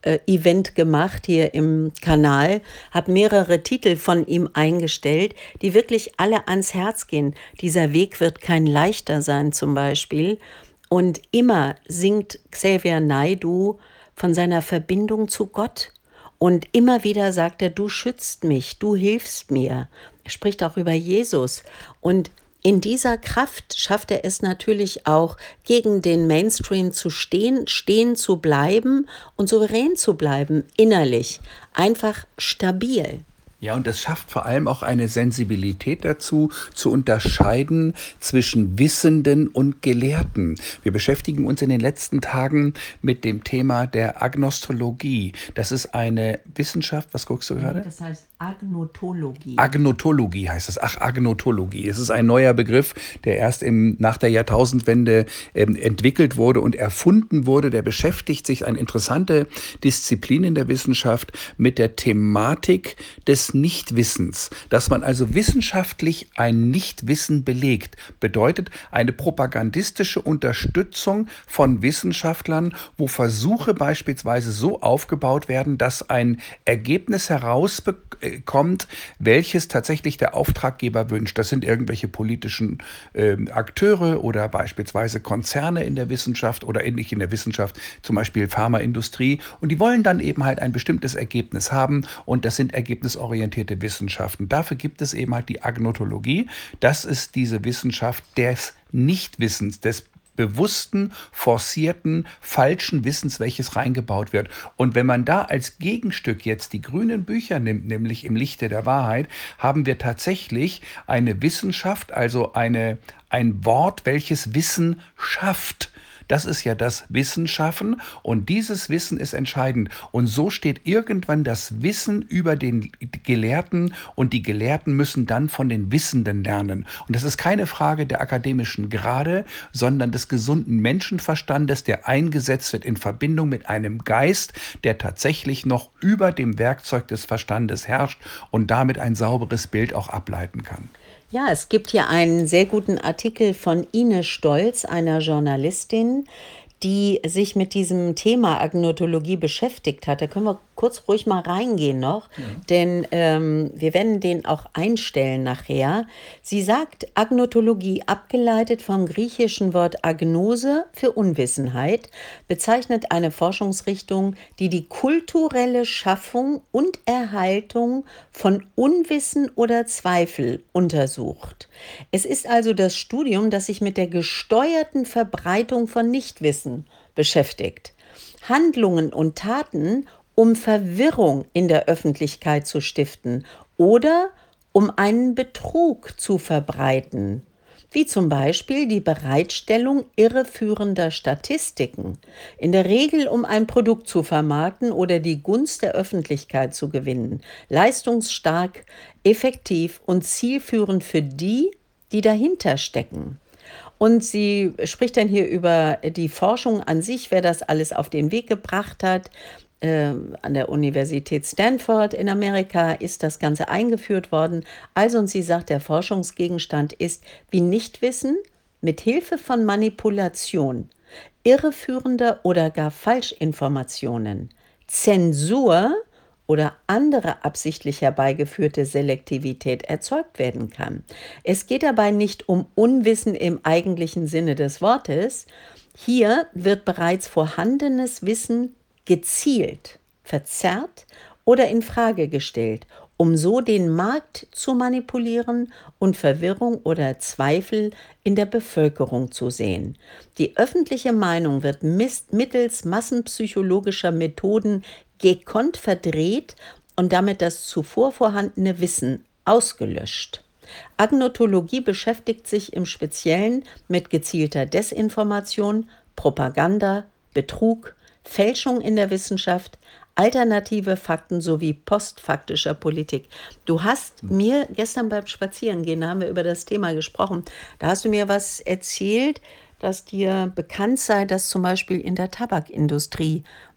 äh, Event gemacht hier im Kanal, habe mehrere Titel von ihm eingestellt, die wirklich alle ans Herz gehen. Dieser Weg wird kein leichter sein zum Beispiel. Und immer singt Xavier Naidoo von seiner Verbindung zu Gott. Und immer wieder sagt er, du schützt mich, du hilfst mir. Er spricht auch über Jesus. Und in dieser Kraft schafft er es natürlich auch, gegen den Mainstream zu stehen, stehen zu bleiben und souverän zu bleiben, innerlich. Einfach stabil. Ja, und es schafft vor allem auch eine Sensibilität dazu, zu unterscheiden zwischen Wissenden und Gelehrten. Wir beschäftigen uns in den letzten Tagen mit dem Thema der Agnostologie. Das ist eine Wissenschaft, was guckst du gerade? Das heißt Agnotologie. Agnotologie heißt es. Ach, Agnotologie. Es ist ein neuer Begriff, der erst im, nach der Jahrtausendwende ähm, entwickelt wurde und erfunden wurde. Der beschäftigt sich, eine interessante Disziplin in der Wissenschaft, mit der Thematik des Nichtwissens. Dass man also wissenschaftlich ein Nichtwissen belegt, bedeutet eine propagandistische Unterstützung von Wissenschaftlern, wo Versuche beispielsweise so aufgebaut werden, dass ein Ergebnis herauskommt, welches tatsächlich der Auftraggeber wünscht. Das sind irgendwelche politischen äh, Akteure oder beispielsweise Konzerne in der Wissenschaft oder ähnlich in der Wissenschaft, zum Beispiel Pharmaindustrie. Und die wollen dann eben halt ein bestimmtes Ergebnis haben und das sind ergebnisorientierte Wissenschaften. Dafür gibt es eben halt die Agnotologie. Das ist diese Wissenschaft des Nichtwissens, des bewussten, forcierten, falschen Wissens, welches reingebaut wird. Und wenn man da als Gegenstück jetzt die grünen Bücher nimmt, nämlich im Lichte der Wahrheit, haben wir tatsächlich eine Wissenschaft, also eine, ein Wort, welches Wissen schafft. Das ist ja das Wissen schaffen und dieses Wissen ist entscheidend. Und so steht irgendwann das Wissen über den Gelehrten und die Gelehrten müssen dann von den Wissenden lernen. Und das ist keine Frage der akademischen Grade, sondern des gesunden Menschenverstandes, der eingesetzt wird in Verbindung mit einem Geist, der tatsächlich noch über dem Werkzeug des Verstandes herrscht und damit ein sauberes Bild auch ableiten kann. Ja, es gibt hier einen sehr guten Artikel von Ine Stolz, einer Journalistin, die sich mit diesem Thema Agnotologie beschäftigt hat. Da können wir kurz ruhig mal reingehen noch, ja. denn ähm, wir werden den auch einstellen nachher. Sie sagt, Agnotologie, abgeleitet vom griechischen Wort Agnose für Unwissenheit, bezeichnet eine Forschungsrichtung, die die kulturelle Schaffung und Erhaltung von Unwissen oder Zweifel untersucht. Es ist also das Studium, das sich mit der gesteuerten Verbreitung von Nichtwissen beschäftigt. Handlungen und Taten, um Verwirrung in der Öffentlichkeit zu stiften oder um einen Betrug zu verbreiten, wie zum Beispiel die Bereitstellung irreführender Statistiken, in der Regel um ein Produkt zu vermarkten oder die Gunst der Öffentlichkeit zu gewinnen, leistungsstark, effektiv und zielführend für die, die dahinter stecken. Und sie spricht dann hier über die Forschung an sich, wer das alles auf den Weg gebracht hat. Äh, an der Universität Stanford in Amerika ist das Ganze eingeführt worden. Also, und sie sagt, der Forschungsgegenstand ist, wie Nichtwissen mit Hilfe von Manipulation, irreführender oder gar Falschinformationen, Zensur oder andere absichtlich herbeigeführte Selektivität erzeugt werden kann. Es geht dabei nicht um Unwissen im eigentlichen Sinne des Wortes. Hier wird bereits vorhandenes Wissen gezielt, verzerrt oder in Frage gestellt, um so den Markt zu manipulieren und Verwirrung oder Zweifel in der Bevölkerung zu sehen. Die öffentliche Meinung wird mittels massenpsychologischer Methoden gekonnt verdreht und damit das zuvor vorhandene Wissen ausgelöscht. Agnotologie beschäftigt sich im Speziellen mit gezielter Desinformation, Propaganda, Betrug, Fälschung in der Wissenschaft, alternative Fakten sowie postfaktischer Politik. Du hast mir gestern beim Spazierengehen, da haben wir über das Thema gesprochen, da hast du mir was erzählt, dass dir bekannt sei, dass zum Beispiel in der Tabakindustrie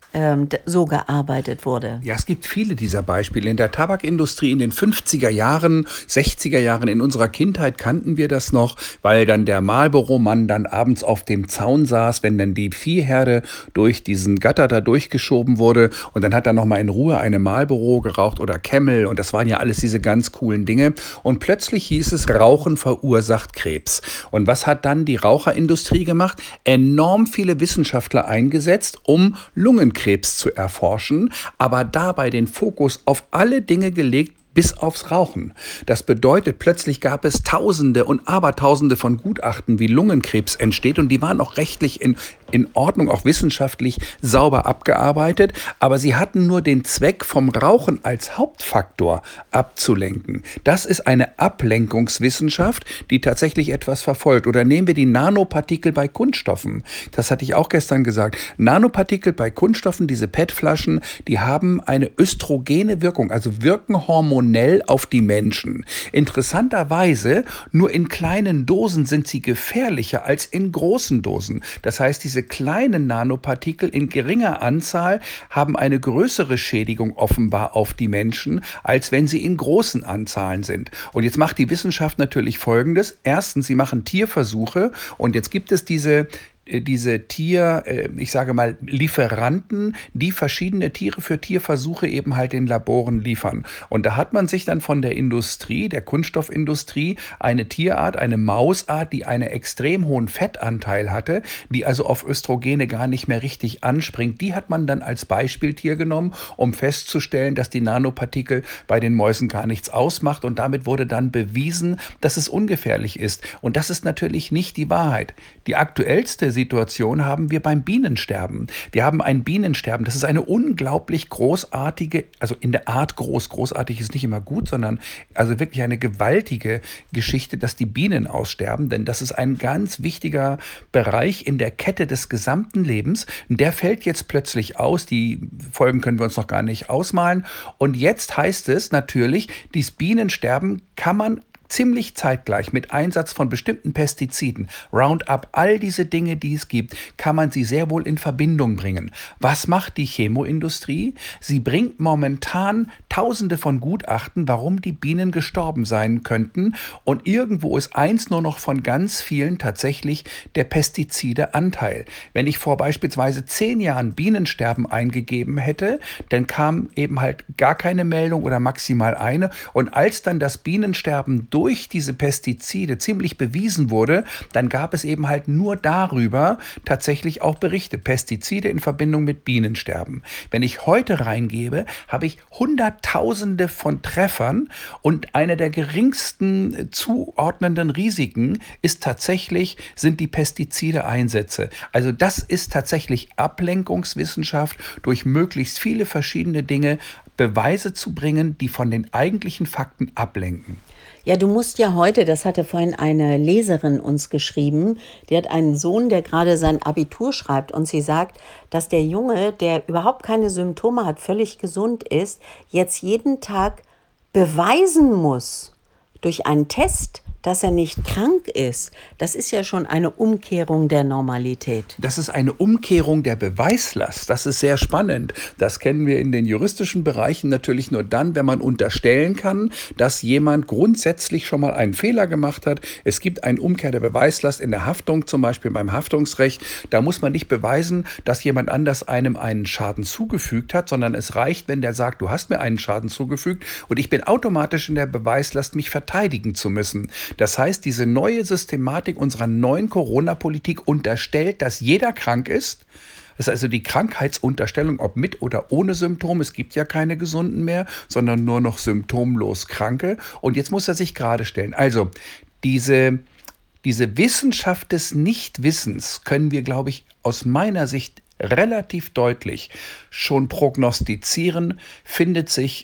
ähm, d- so gearbeitet wurde. Ja, es gibt viele dieser Beispiele. In der Tabakindustrie in den fünfziger Jahren, sechziger Jahren in unserer Kindheit kannten wir das noch, weil dann der Marlboro-Mann dann abends auf dem Zaun saß, wenn dann die Viehherde durch diesen Gatter da durchgeschoben wurde und dann hat er noch mal in Ruhe eine Marlboro geraucht oder Camel und das waren ja alles diese ganz coolen Dinge und plötzlich hieß es, Rauchen verursacht Krebs. Und was hat dann die Raucherindustrie gemacht? Enorm viele Wissenschaftler eingesetzt, um Lungenkrebs zu erforschen, aber dabei den Fokus auf alle Dinge gelegt, bis aufs Rauchen. Das bedeutet, plötzlich gab es Tausende und Abertausende von Gutachten, wie Lungenkrebs entsteht und die waren auch rechtlich in, in Ordnung, auch wissenschaftlich sauber abgearbeitet, aber sie hatten nur den Zweck, vom Rauchen als Hauptfaktor abzulenken. Das ist eine Ablenkungswissenschaft, die tatsächlich etwas verfolgt. Oder nehmen wir die Nanopartikel bei Kunststoffen. Das hatte ich auch gestern gesagt. Nanopartikel bei Kunststoffen, diese P E T-Flaschen, die haben eine östrogene Wirkung, also wirken hormonell auf die Menschen. Interessanterweise, nur in kleinen Dosen sind sie gefährlicher als in großen Dosen. Das heißt, diese kleinen Nanopartikel in geringer Anzahl haben eine größere Schädigung offenbar auf die Menschen, als wenn sie in großen Anzahlen sind. Und jetzt macht die Wissenschaft natürlich Folgendes. Erstens, sie machen Tierversuche und jetzt gibt es diese diese Tier, äh, ich sage mal, Lieferanten, die verschiedene Tiere für Tierversuche eben halt in Laboren liefern. Und da hat man sich dann von der Industrie, der Kunststoffindustrie, eine Tierart, eine Mausart, die einen extrem hohen Fettanteil hatte, die also auf Östrogene gar nicht mehr richtig anspringt, die hat man dann als Beispieltier genommen, um festzustellen, dass die Nanopartikel bei den Mäusen gar nichts ausmacht. Und damit wurde dann bewiesen, dass es ungefährlich ist. Und das ist natürlich nicht die Wahrheit. Die aktuellste Situation haben wir beim Bienensterben. Wir haben ein Bienensterben. Das ist eine unglaublich großartige, also in der Art groß, großartig ist nicht immer gut, sondern also wirklich eine gewaltige Geschichte, dass die Bienen aussterben, denn das ist ein ganz wichtiger Bereich in der Kette des gesamten Lebens. Der fällt jetzt plötzlich aus. Die Folgen können wir uns noch gar nicht ausmalen. Und jetzt heißt es natürlich, dieses Bienensterben kann man ziemlich zeitgleich mit Einsatz von bestimmten Pestiziden, Roundup, all diese Dinge, die es gibt, kann man sie sehr wohl in Verbindung bringen. Was macht die Chemoindustrie? Sie bringt momentan Tausende von Gutachten, warum die Bienen gestorben sein könnten. Und irgendwo ist eins nur noch von ganz vielen tatsächlich der Pestizideanteil. Wenn ich vor beispielsweise zehn Jahren Bienensterben eingegeben hätte, dann kam eben halt gar keine Meldung oder maximal eine. Und als dann das Bienensterben durch diese Pestizide ziemlich bewiesen wurde, dann gab es eben halt nur darüber tatsächlich auch Berichte. Pestizide in Verbindung mit Bienensterben. Wenn ich heute reingebe, habe ich Hunderttausende von Treffern und eine der geringsten zuordnenden Risiken ist tatsächlich, sind die Pestizide-Einsätze. Also das ist tatsächlich Ablenkungswissenschaft, durch möglichst viele verschiedene Dinge Beweise zu bringen, die von den eigentlichen Fakten ablenken. Ja, du musst ja heute, das hatte vorhin eine Leserin uns geschrieben, die hat einen Sohn, der gerade sein Abitur schreibt und sie sagt, dass der Junge, der überhaupt keine Symptome hat, völlig gesund ist, jetzt jeden Tag beweisen muss durch einen Test, dass er nicht krank ist. Das ist ja schon eine Umkehrung der Normalität. Das ist eine Umkehrung der Beweislast. Das ist sehr spannend. Das kennen wir in den juristischen Bereichen natürlich nur dann, wenn man unterstellen kann, dass jemand grundsätzlich schon mal einen Fehler gemacht hat. Es gibt eine Umkehr der Beweislast in der Haftung, zum Beispiel beim Haftungsrecht. Da muss man nicht beweisen, dass jemand anders einem einen Schaden zugefügt hat, sondern es reicht, wenn der sagt, du hast mir einen Schaden zugefügt und ich bin automatisch in der Beweislast, mich verteidigen zu müssen. Das heißt, diese neue Systematik unserer neuen Corona-Politik unterstellt, dass jeder krank ist. Das ist also die Krankheitsunterstellung, ob mit oder ohne Symptom. Es gibt ja keine Gesunden mehr, sondern nur noch symptomlos Kranke. Und jetzt muss er sich gerade stellen. Also diese, diese Wissenschaft des Nichtwissens können wir, glaube ich, aus meiner Sicht relativ deutlich schon prognostizieren, findet sich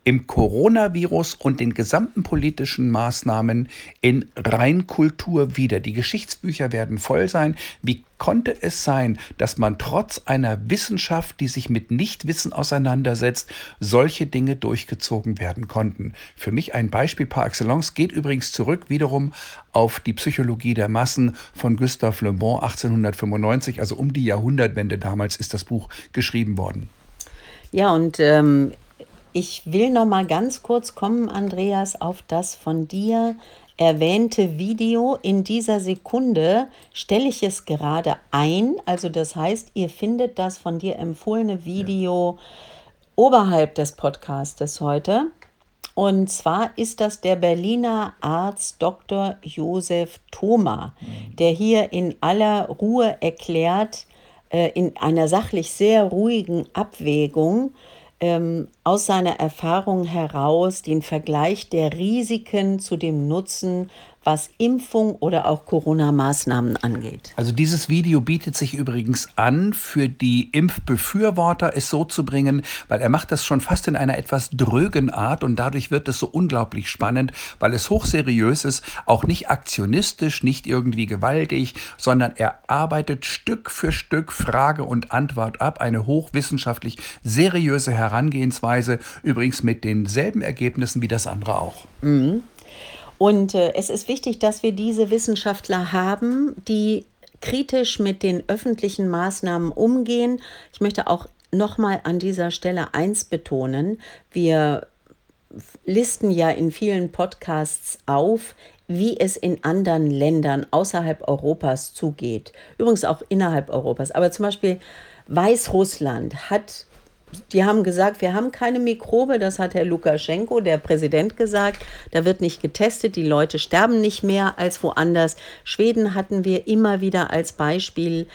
im Coronavirus und den gesamten politischen Maßnahmen in Reinkultur wieder. Die Geschichtsbücher werden voll sein. Wie konnte es sein, dass man trotz einer Wissenschaft, die sich mit Nichtwissen auseinandersetzt, solche Dinge durchgezogen werden konnten? Für mich ein Beispiel par excellence, geht übrigens zurück wiederum auf die Psychologie der Massen von Gustave Le Bon achtzehnhundertfünfundneunzig, also um die Jahrhundertwende damals ist das Buch geschrieben worden. Ja, und ähm, ich will noch mal ganz kurz kommen, Andreas, auf das von dir erwähnte Video. In dieser Sekunde stelle ich es gerade ein. Also das heißt, ihr findet das von dir empfohlene Video oberhalb des Podcastes heute. Und zwar ist das der Berliner Arzt Doktor Josef Thoma, der hier in aller Ruhe erklärt, äh, in einer sachlich sehr ruhigen Abwägung, ähm, aus seiner Erfahrung heraus den Vergleich der Risiken zu dem Nutzen, was Impfung oder auch Corona-Maßnahmen angeht. Also dieses Video bietet sich übrigens an, für die Impfbefürworter es so zu bringen, weil er macht das schon fast in einer etwas drögen Art und dadurch wird es so unglaublich spannend, weil es hochseriös ist, auch nicht aktionistisch, nicht irgendwie gewaltig, sondern er arbeitet Stück für Stück Frage und Antwort ab, eine hochwissenschaftlich seriöse Herangehensweise, übrigens mit denselben Ergebnissen wie das andere auch. Mhm. Und äh, es ist wichtig, dass wir diese Wissenschaftler haben, die kritisch mit den öffentlichen Maßnahmen umgehen. Ich möchte auch nochmal an dieser Stelle eins betonen. Wir listen ja in vielen Podcasts auf, wie es in anderen Ländern außerhalb Europas zugeht. Übrigens auch innerhalb Europas. Aber zum Beispiel Weißrussland hat... Die haben gesagt, wir haben keine Mikrobe, das hat Herr Lukaschenko, der Präsident, gesagt. Da wird nicht getestet, die Leute sterben nicht mehr als woanders. Schweden hatten wir immer wieder als Beispiel.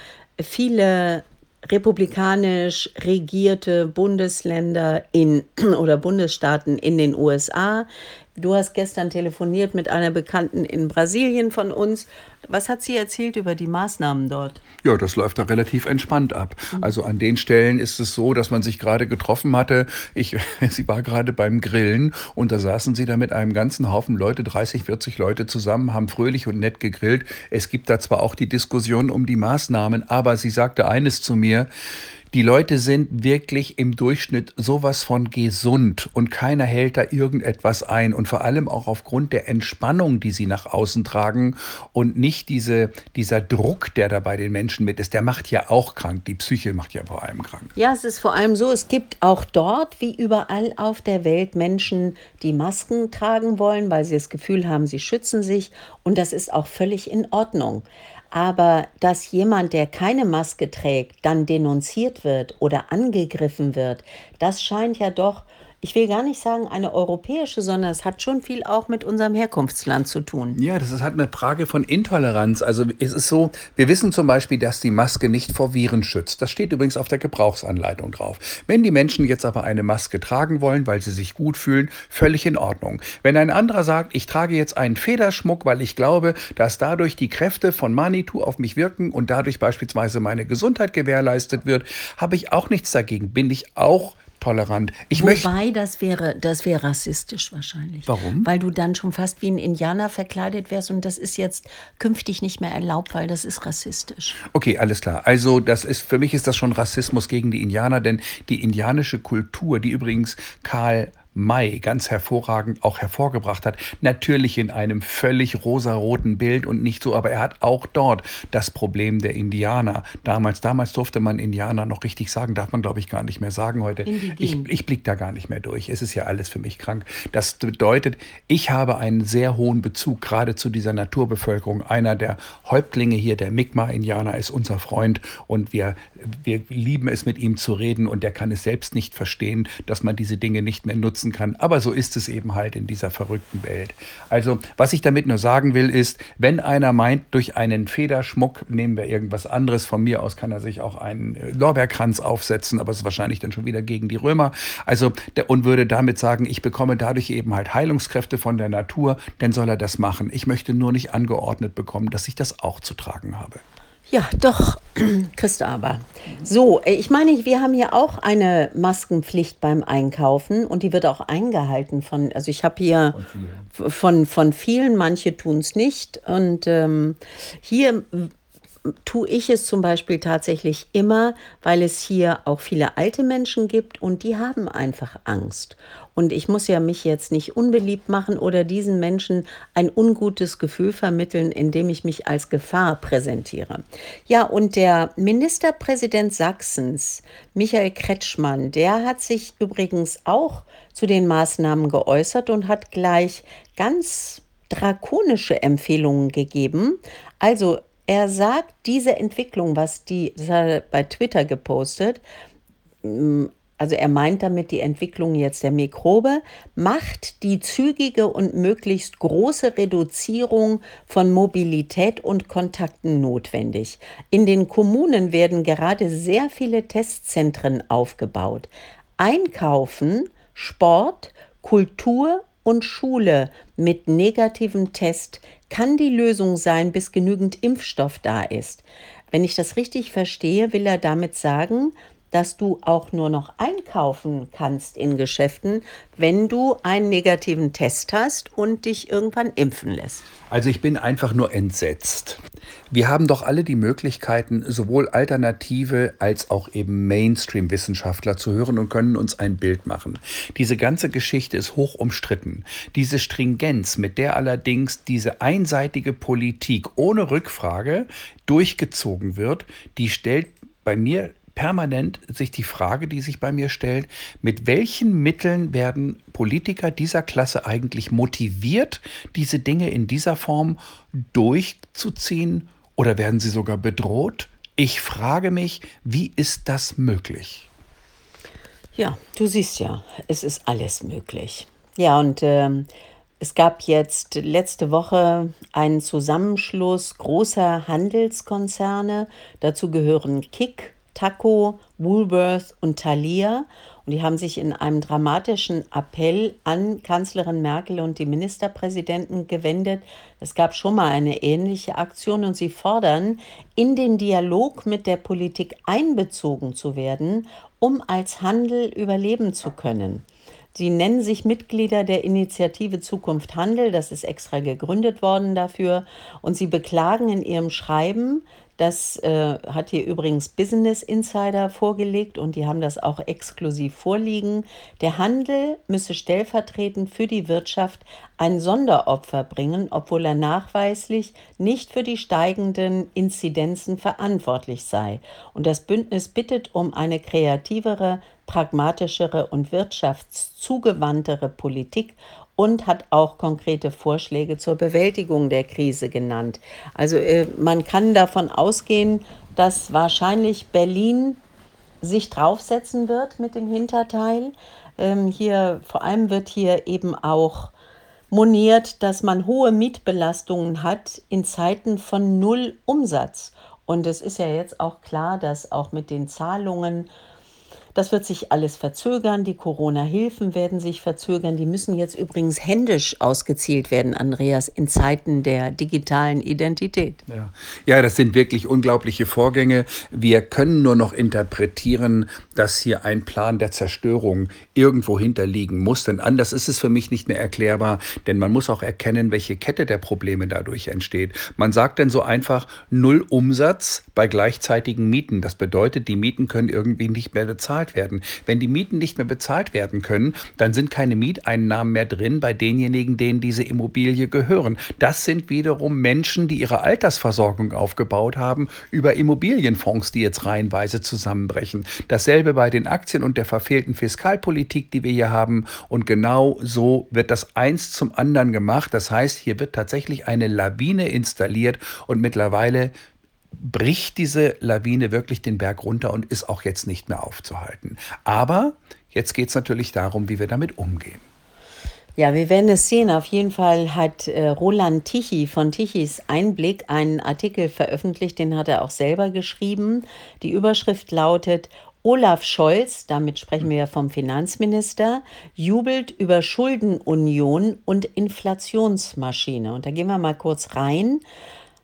Viele republikanisch regierte Bundesländer in, oder Bundesstaaten in den U S A. Du hast gestern telefoniert mit einer Bekannten in Brasilien von uns. Was hat sie erzählt über die Maßnahmen dort? Ja, das läuft da relativ entspannt ab. Also an den Stellen ist es so, dass man sich gerade getroffen hatte. Ich, sie war gerade beim Grillen und da saßen sie da mit einem ganzen Haufen Leute, dreißig, vierzig Leute zusammen, haben fröhlich und nett gegrillt. Es gibt da zwar auch die Diskussion um die Maßnahmen, aber sie sagte eines zu mir: Die Leute sind wirklich im Durchschnitt sowas von gesund und keiner hält da irgendetwas ein und vor allem auch aufgrund der Entspannung, die sie nach außen tragen und nicht diese, dieser Druck, der da bei den Menschen mit ist, der macht ja auch krank, die Psyche macht ja vor allem krank. Ja, es ist vor allem so, es gibt auch dort, wie überall auf der Welt, Menschen, die Masken tragen wollen, weil sie das Gefühl haben, sie schützen sich und das ist auch völlig in Ordnung. Aber dass jemand, der keine Maske trägt, dann denunziert wird oder angegriffen wird, das scheint ja doch, ich will gar nicht sagen eine europäische, sondern es hat schon viel auch mit unserem Herkunftsland zu tun. Ja, das ist halt eine Frage von Intoleranz. Also es ist so, wir wissen zum Beispiel, dass die Maske nicht vor Viren schützt. Das steht übrigens auf der Gebrauchsanleitung drauf. Wenn die Menschen jetzt aber eine Maske tragen wollen, weil sie sich gut fühlen, völlig in Ordnung. Wenn ein anderer sagt, ich trage jetzt einen Federschmuck, weil ich glaube, dass dadurch die Kräfte von Manitou auf mich wirken und dadurch beispielsweise meine Gesundheit gewährleistet wird, habe ich auch nichts dagegen. Bin ich auch tolerant. Ich möchte, Wobei, das wäre, das wäre rassistisch wahrscheinlich. Warum? Weil du dann schon fast wie ein Indianer verkleidet wärst und das ist jetzt künftig nicht mehr erlaubt, weil das ist rassistisch. Okay, alles klar. Also das ist, für mich ist das schon Rassismus gegen die Indianer, denn die indianische Kultur, die übrigens Karl May ganz hervorragend auch hervorgebracht hat. Natürlich in einem völlig rosaroten Bild und nicht so, aber er hat auch dort das Problem der Indianer. Damals, damals durfte man Indianer noch richtig sagen, darf man glaube ich gar nicht mehr sagen heute. Ich, ich blicke da gar nicht mehr durch. Es ist ja alles für mich krank. Das bedeutet, ich habe einen sehr hohen Bezug gerade zu dieser Naturbevölkerung. Einer der Häuptlinge hier, der Mi'kmaq-Indianer, ist unser Freund und wir, wir lieben es, mit ihm zu reden und der kann es selbst nicht verstehen, dass man diese Dinge nicht mehr nutzen kann. Aber so ist es eben halt in dieser verrückten Welt. Also, was ich damit nur sagen will, ist, wenn einer meint, durch einen Federschmuck, nehmen wir irgendwas anderes, von mir aus kann er sich auch einen Lorbeerkranz aufsetzen, aber es ist wahrscheinlich dann schon wieder gegen die Römer. Also, der, und würde damit sagen, ich bekomme dadurch eben halt Heilungskräfte von der Natur, dann soll er das machen. Ich möchte nur nicht angeordnet bekommen, dass ich das auch zu tragen habe. Ja, doch, kriegst du aber. So, äh, ich meine, wir haben hier auch eine Maskenpflicht beim Einkaufen und die wird auch eingehalten von, also ich habe hier Von vielen. v- von, von vielen, manche tun es nicht. Und ähm, hier tue ich es zum Beispiel tatsächlich immer, weil es hier auch viele alte Menschen gibt und die haben einfach Angst. Und ich muss ja mich jetzt nicht unbeliebt machen oder diesen Menschen ein ungutes Gefühl vermitteln, indem ich mich als Gefahr präsentiere. Ja, und der Ministerpräsident Sachsens, Michael Kretschmann, der hat sich übrigens auch zu den Maßnahmen geäußert und hat gleich ganz drakonische Empfehlungen gegeben. Also er sagt, diese Entwicklung, was die, das hat er bei Twitter gepostet, mm, also er meint damit die Entwicklung jetzt der Mikrobe, macht die zügige und möglichst große Reduzierung von Mobilität und Kontakten notwendig. In den Kommunen werden gerade sehr viele Testzentren aufgebaut. Einkaufen, Sport, Kultur und Schule mit negativem Test kann die Lösung sein, bis genügend Impfstoff da ist. Wenn ich das richtig verstehe, will er damit sagen, dass du auch nur noch einkaufen kannst in Geschäften, wenn du einen negativen Test hast und dich irgendwann impfen lässt. Also ich bin einfach nur entsetzt. Wir haben doch alle die Möglichkeiten, sowohl alternative als auch eben Mainstream-Wissenschaftler zu hören und können uns ein Bild machen. Diese ganze Geschichte ist hoch umstritten. Diese Stringenz, mit der allerdings diese einseitige Politik ohne Rückfrage durchgezogen wird, die stellt bei mir permanent sich die Frage, die sich bei mir stellt, mit welchen Mitteln werden Politiker dieser Klasse eigentlich motiviert, diese Dinge in dieser Form durchzuziehen, oder werden sie sogar bedroht? Ich frage mich, wie ist das möglich? Ja, du siehst ja, es ist alles möglich. Ja, und ähm, es gab jetzt letzte Woche einen Zusammenschluss großer Handelskonzerne. Dazu gehören Kick, Taco, Woolworth und Thalia. Und die haben sich in einem dramatischen Appell an Kanzlerin Merkel und die Ministerpräsidenten gewendet. Es gab schon mal eine ähnliche Aktion und sie fordern, in den Dialog mit der Politik einbezogen zu werden, um als Handel überleben zu können. Sie nennen sich Mitglieder der Initiative Zukunft Handel, das ist extra gegründet worden dafür. Und sie beklagen in ihrem Schreiben, das äh, hat hier übrigens Business Insider vorgelegt und die haben das auch exklusiv vorliegen, der Handel müsse stellvertretend für die Wirtschaft ein Sonderopfer bringen, obwohl er nachweislich nicht für die steigenden Inzidenzen verantwortlich sei. Und das Bündnis bittet um eine kreativere, pragmatischere und wirtschaftszugewandtere Politik und hat auch konkrete Vorschläge zur Bewältigung der Krise genannt. Also äh, man kann davon ausgehen, dass wahrscheinlich Berlin sich draufsetzen wird mit dem Hinterteil. Ähm, hier vor allem wird hier eben auch moniert, dass man hohe Mietbelastungen hat in Zeiten von Null Umsatz. Und es ist ja jetzt auch klar, dass auch mit den Zahlungen, das wird sich alles verzögern. Die Corona-Hilfen werden sich verzögern. Die müssen jetzt übrigens händisch ausgezielt werden, Andreas, in Zeiten der digitalen Identität. Ja. Ja, das sind wirklich unglaubliche Vorgänge. Wir können nur noch interpretieren, dass hier ein Plan der Zerstörung irgendwo hinterliegen muss. Denn anders ist es für mich nicht mehr erklärbar, denn man muss auch erkennen, welche Kette der Probleme dadurch entsteht. Man sagt dann so einfach null Umsatz bei gleichzeitigen Mieten. Das bedeutet, die Mieten können irgendwie nicht mehr bezahlt werden. Wenn die Mieten nicht mehr bezahlt werden können, dann sind keine Mieteinnahmen mehr drin bei denjenigen, denen diese Immobilie gehören. Das sind wiederum Menschen, die ihre Altersversorgung aufgebaut haben über Immobilienfonds, die jetzt reihenweise zusammenbrechen. Dasselbe bei den Aktien und der verfehlten Fiskalpolitik, die wir hier haben. Und genau so wird das eins zum anderen gemacht. Das heißt, hier wird tatsächlich eine Lawine installiert und mittlerweile bricht diese Lawine wirklich den Berg runter und ist auch jetzt nicht mehr aufzuhalten. Aber jetzt geht es natürlich darum, wie wir damit umgehen. Ja, wir werden es sehen. Auf jeden Fall hat äh, Roland Tichy von Tichys Einblick einen Artikel veröffentlicht, den hat er auch selber geschrieben. Die Überschrift lautet: Olaf Scholz, damit sprechen wir ja vom Finanzminister, jubelt über Schuldenunion und Inflationsmaschine. Und da gehen wir mal kurz rein.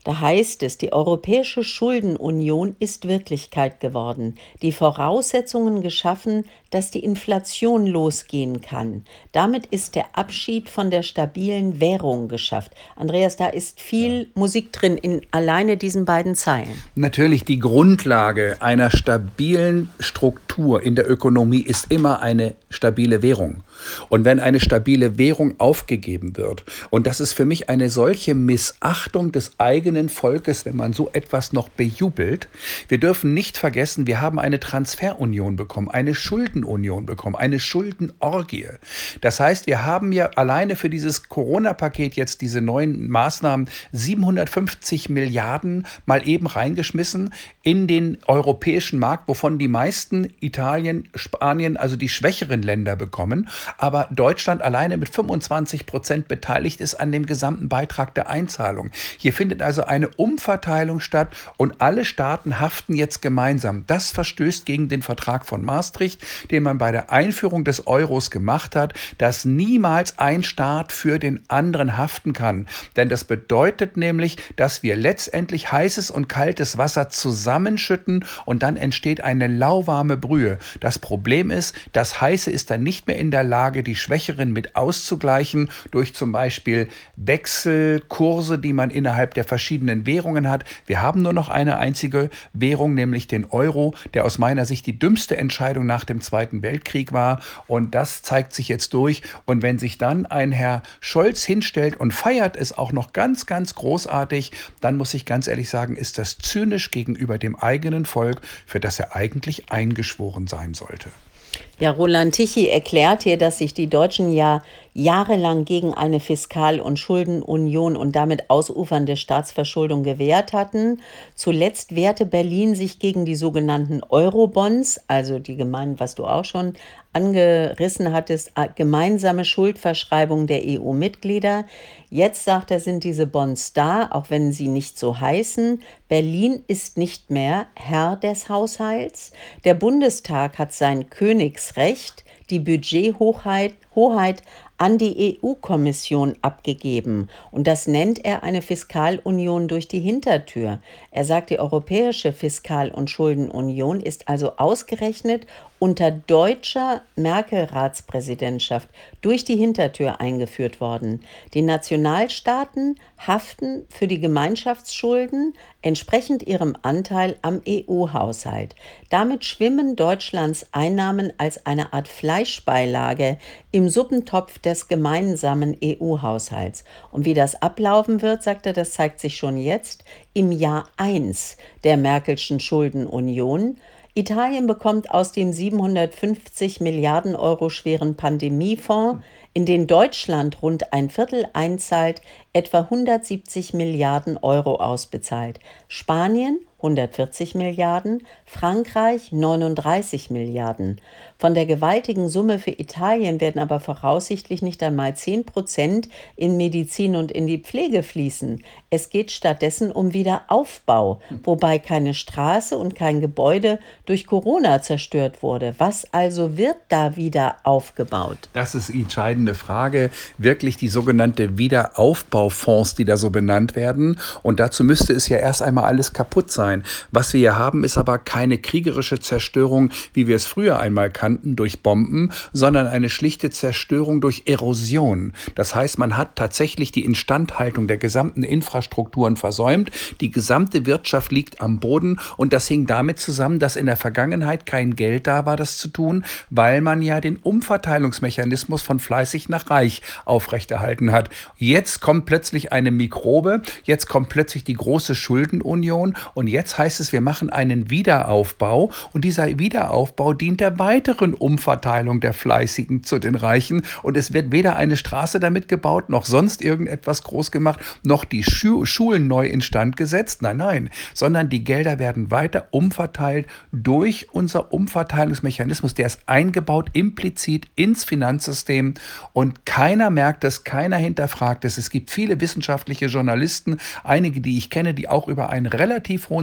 Da heißt es, die Europäische Schuldenunion ist Wirklichkeit geworden, die Voraussetzungen geschaffen, dass die Inflation losgehen kann. Damit ist der Abschied von der stabilen Währung geschafft. Andreas, da ist Ja. viel Musik drin in alleine diesen beiden Zeilen. Natürlich, die Grundlage einer stabilen Struktur in der Ökonomie ist immer eine stabile Währung. Und wenn eine stabile Währung aufgegeben wird, und das ist für mich eine solche Missachtung des eigenen Volkes, wenn man so etwas noch bejubelt. Wir dürfen nicht vergessen, wir haben eine Transferunion bekommen, eine Schuldenunion bekommen, eine Schuldenorgie. Das heißt, wir haben ja alleine für dieses Corona-Paket jetzt diese neuen Maßnahmen siebenhundertfünfzig Milliarden mal eben reingeschmissen in den europäischen Markt, wovon die meisten Italien, Spanien, also die schwächeren Länder bekommen, aber Deutschland alleine mit fünfundzwanzig Prozent beteiligt ist an dem gesamten Beitrag der Einzahlung. Hier findet also eine Umverteilung statt und alle Staaten haften jetzt gemeinsam. Das verstößt gegen den Vertrag von Maastricht, den man bei der Einführung des Euros gemacht hat, dass niemals ein Staat für den anderen haften kann. Denn das bedeutet nämlich, dass wir letztendlich heißes und kaltes Wasser zusammenschütten und dann entsteht eine lauwarme Brühe. Das Problem ist, das Heiße ist dann nicht mehr in der Lage, die Schwächeren mit auszugleichen durch zum Beispiel Wechselkurse, die man innerhalb der verschiedenen Währungen hat. Wir haben nur noch eine einzige Währung, nämlich den Euro, der aus meiner Sicht die dümmste Entscheidung nach dem Zweiten Weltkrieg war. Und das zeigt sich jetzt durch. Und wenn sich dann ein Herr Scholz hinstellt und feiert es auch noch ganz, ganz großartig, dann muss ich ganz ehrlich sagen, ist das zynisch gegenüber dem eigenen Volk, für das er eigentlich eingeschworen sein sollte. Ja, Roland Tichy erklärt hier, dass sich die Deutschen ja jahrelang gegen eine Fiskal- und Schuldenunion und damit ausufernde Staatsverschuldung gewehrt hatten. Zuletzt wehrte Berlin sich gegen die sogenannten Eurobonds, also die gemeinen, was du auch schon angerissen hattest, äh, gemeinsame Schuldverschreibung der E U-Mitglieder. Jetzt, sagt er, sind diese Bonds da, auch wenn sie nicht so heißen. Berlin ist nicht mehr Herr des Haushalts. Der Bundestag hat sein Königsrecht, die Budgethoheit Hoheit an die E U-Kommission abgegeben. Und das nennt er eine Fiskalunion durch die Hintertür. Er sagt, die Europäische Fiskal- und Schuldenunion ist also ausgerechnet unter deutscher Merkel-Ratspräsidentschaft durch die Hintertür eingeführt worden. Die Nationalstaaten haften für die Gemeinschaftsschulden entsprechend ihrem Anteil am E U-Haushalt. Damit schwimmen Deutschlands Einnahmen als eine Art Fleischbeilage im Suppentopf des gemeinsamen E U-Haushalts. Und wie das ablaufen wird, sagt er, das zeigt sich schon jetzt im Jahr eins der Merkelschen Schuldenunion. Italien bekommt aus dem siebenhundertfünfzig Milliarden Euro schweren Pandemiefonds, in den Deutschland rund ein Viertel einzahlt, etwa hundertsiebzig Milliarden Euro ausbezahlt. Spanien hundertvierzig Milliarden, Frankreich neununddreißig Milliarden. Von der gewaltigen Summe für Italien werden aber voraussichtlich nicht einmal zehn Prozent in Medizin und in die Pflege fließen. Es geht stattdessen um Wiederaufbau, wobei keine Straße und kein Gebäude durch Corona zerstört wurde. Was also wird da wieder aufgebaut? Das ist die entscheidende Frage. Wirklich die sogenannte Wiederaufbaufonds, die da so benannt werden. Und dazu müsste es ja erst einmal alles kaputt sein. Was wir hier haben, ist aber keine kriegerische Zerstörung, wie wir es früher einmal kannten, durch Bomben, sondern eine schlichte Zerstörung durch Erosion. Das heißt, man hat tatsächlich die Instandhaltung der gesamten Infrastrukturen versäumt. Die gesamte Wirtschaft liegt am Boden und das hing damit zusammen, dass in der Vergangenheit kein Geld da war, das zu tun, weil man ja den Umverteilungsmechanismus von fleißig nach reich aufrechterhalten hat. Jetzt kommt plötzlich eine Mikrobe, jetzt kommt plötzlich die große Schuldenunion und jetzt heißt es, wir machen einen Wiederaufbau und dieser Wiederaufbau dient der weiteren Umverteilung der Fleißigen zu den Reichen und es wird weder eine Straße damit gebaut, noch sonst irgendetwas groß gemacht, noch die Schu- Schulen neu instand gesetzt, nein, nein, sondern die Gelder werden weiter umverteilt durch unser Umverteilungsmechanismus, der ist eingebaut implizit ins Finanzsystem und keiner merkt es, keiner hinterfragt es. Es gibt viele wissenschaftliche Journalisten, einige, die ich kenne, die auch über einen relativ hohen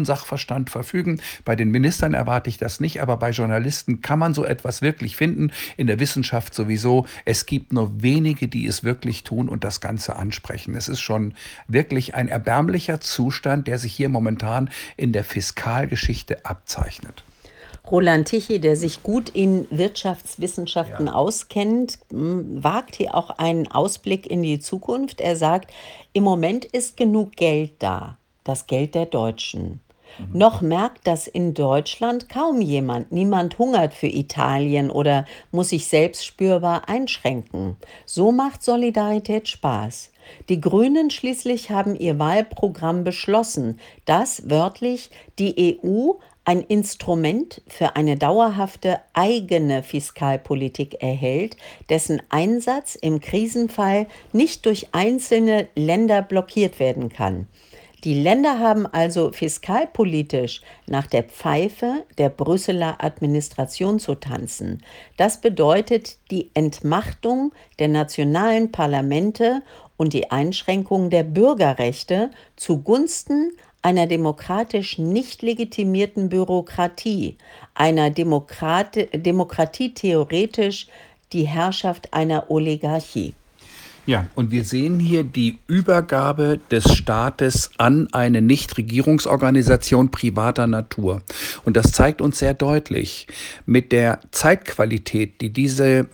hohen Sachverstand verfügen. Bei den Ministern erwarte ich das nicht, aber bei Journalisten kann man so etwas wirklich finden. In der Wissenschaft sowieso. Es gibt nur wenige, die es wirklich tun und das Ganze ansprechen. Es ist schon wirklich ein erbärmlicher Zustand, der sich hier momentan in der Fiskalgeschichte abzeichnet. Roland Tichy, der sich gut in Wirtschaftswissenschaften Ja. auskennt, m, wagt hier auch einen Ausblick in die Zukunft. Er sagt, im Moment ist genug Geld da, das Geld der Deutschen. Mhm. Noch merkt das in Deutschland kaum jemand. Niemand hungert für Italien oder muss sich selbst spürbar einschränken. So macht Solidarität Spaß. Die Grünen schließlich haben ihr Wahlprogramm beschlossen, dass wörtlich die E U ein Instrument für eine dauerhafte eigene Fiskalpolitik erhält, dessen Einsatz im Krisenfall nicht durch einzelne Länder blockiert werden kann. Die Länder haben also fiskalpolitisch nach der Pfeife der Brüsseler Administration zu tanzen. Das bedeutet die Entmachtung der nationalen Parlamente und die Einschränkung der Bürgerrechte zugunsten einer demokratisch nicht legitimierten Bürokratie, einer Demokrati Demokratie theoretisch die Herrschaft einer Oligarchie. Ja, und wir sehen hier die Übergabe des Staates an eine Nichtregierungsorganisation privater Natur. Und das zeigt uns sehr deutlich, mit der Zeitqualität, die diese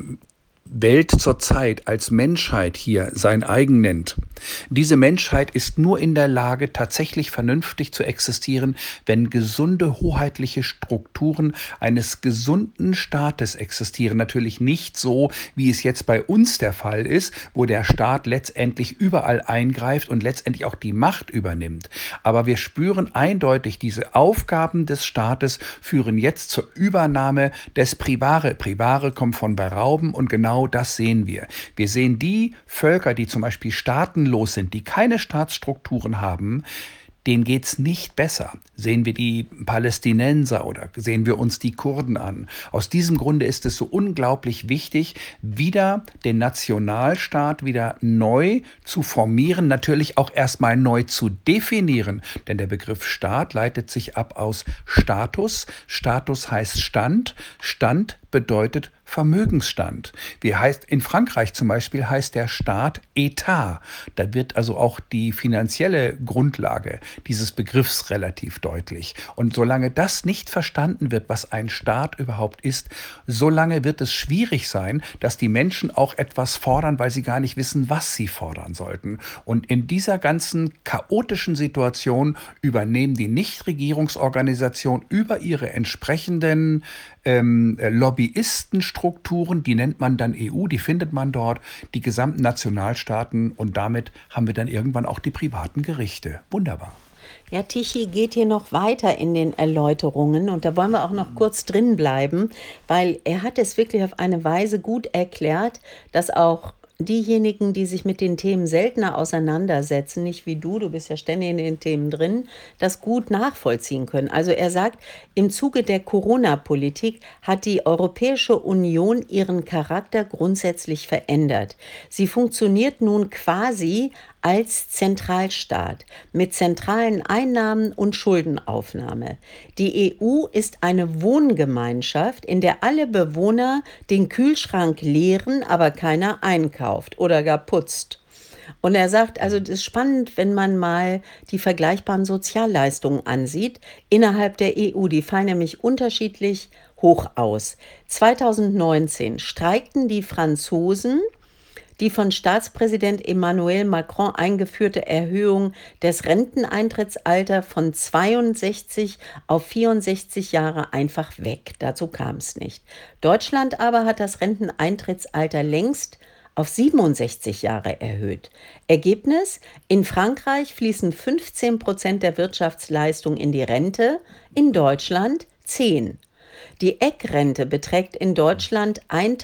Welt zurzeit als Menschheit hier sein eigen nennt. Diese Menschheit ist nur in der Lage, tatsächlich vernünftig zu existieren, wenn gesunde hoheitliche Strukturen eines gesunden Staates existieren. Natürlich nicht so, wie es jetzt bei uns der Fall ist, wo der Staat letztendlich überall eingreift und letztendlich auch die Macht übernimmt. Aber wir spüren eindeutig, diese Aufgaben des Staates führen jetzt zur Übernahme des Privare. Privare kommt von bei Rauben und genau das sehen wir. Wir sehen die Völker, die zum Beispiel staatenlos sind, die keine Staatsstrukturen haben, denen geht es nicht besser. Sehen wir die Palästinenser oder sehen wir uns die Kurden an. Aus diesem Grunde ist es so unglaublich wichtig, wieder den Nationalstaat wieder neu zu formieren, natürlich auch erstmal neu zu definieren. Denn der Begriff Staat leitet sich ab aus Status. Status heißt Stand. Stand bedeutet Vermögensstand. Wie heißt in Frankreich zum Beispiel heißt der Staat Etat. Da wird also auch die finanzielle Grundlage dieses Begriffs relativ deutlich. Und solange das nicht verstanden wird, was ein Staat überhaupt ist, solange wird es schwierig sein, dass die Menschen auch etwas fordern, weil sie gar nicht wissen, was sie fordern sollten. Und in dieser ganzen chaotischen Situation übernehmen die Nichtregierungsorganisationen über ihre entsprechenden ähm, Lobbyistenstrukturen, die nennt man dann E U, die findet man dort, die gesamten Nationalstaaten und damit haben wir dann irgendwann auch die privaten Gerichte. Wunderbar. Ja, Tichy geht hier noch weiter in den Erläuterungen und da wollen wir auch noch kurz drin bleiben, weil er hat es wirklich auf eine Weise gut erklärt, dass auch diejenigen, die sich mit den Themen seltener auseinandersetzen, nicht wie du, du bist ja ständig in den Themen drin, das gut nachvollziehen können. Also er sagt, im Zuge der Corona-Politik hat die Europäische Union ihren Charakter grundsätzlich verändert. Sie funktioniert nun quasi als Zentralstaat mit zentralen Einnahmen und Schuldenaufnahme. Die E U ist eine Wohngemeinschaft, in der alle Bewohner den Kühlschrank leeren, aber keiner einkauft oder gar putzt. Und er sagt, also das ist spannend, wenn man mal die vergleichbaren Sozialleistungen ansieht innerhalb der E U. Die fallen nämlich unterschiedlich hoch aus. zweitausendneunzehn streikten die Franzosen. Die von Staatspräsident Emmanuel Macron eingeführte Erhöhung des Renteneintrittsalters von zweiundsechzig auf vierundsechzig Jahre einfach weg. Dazu kam es nicht. Deutschland aber hat das Renteneintrittsalter längst auf siebenundsechzig Jahre erhöht. Ergebnis: In Frankreich fließen fünfzehn Prozent der Wirtschaftsleistung in die Rente, in Deutschland zehn. Die Eckrente beträgt in Deutschland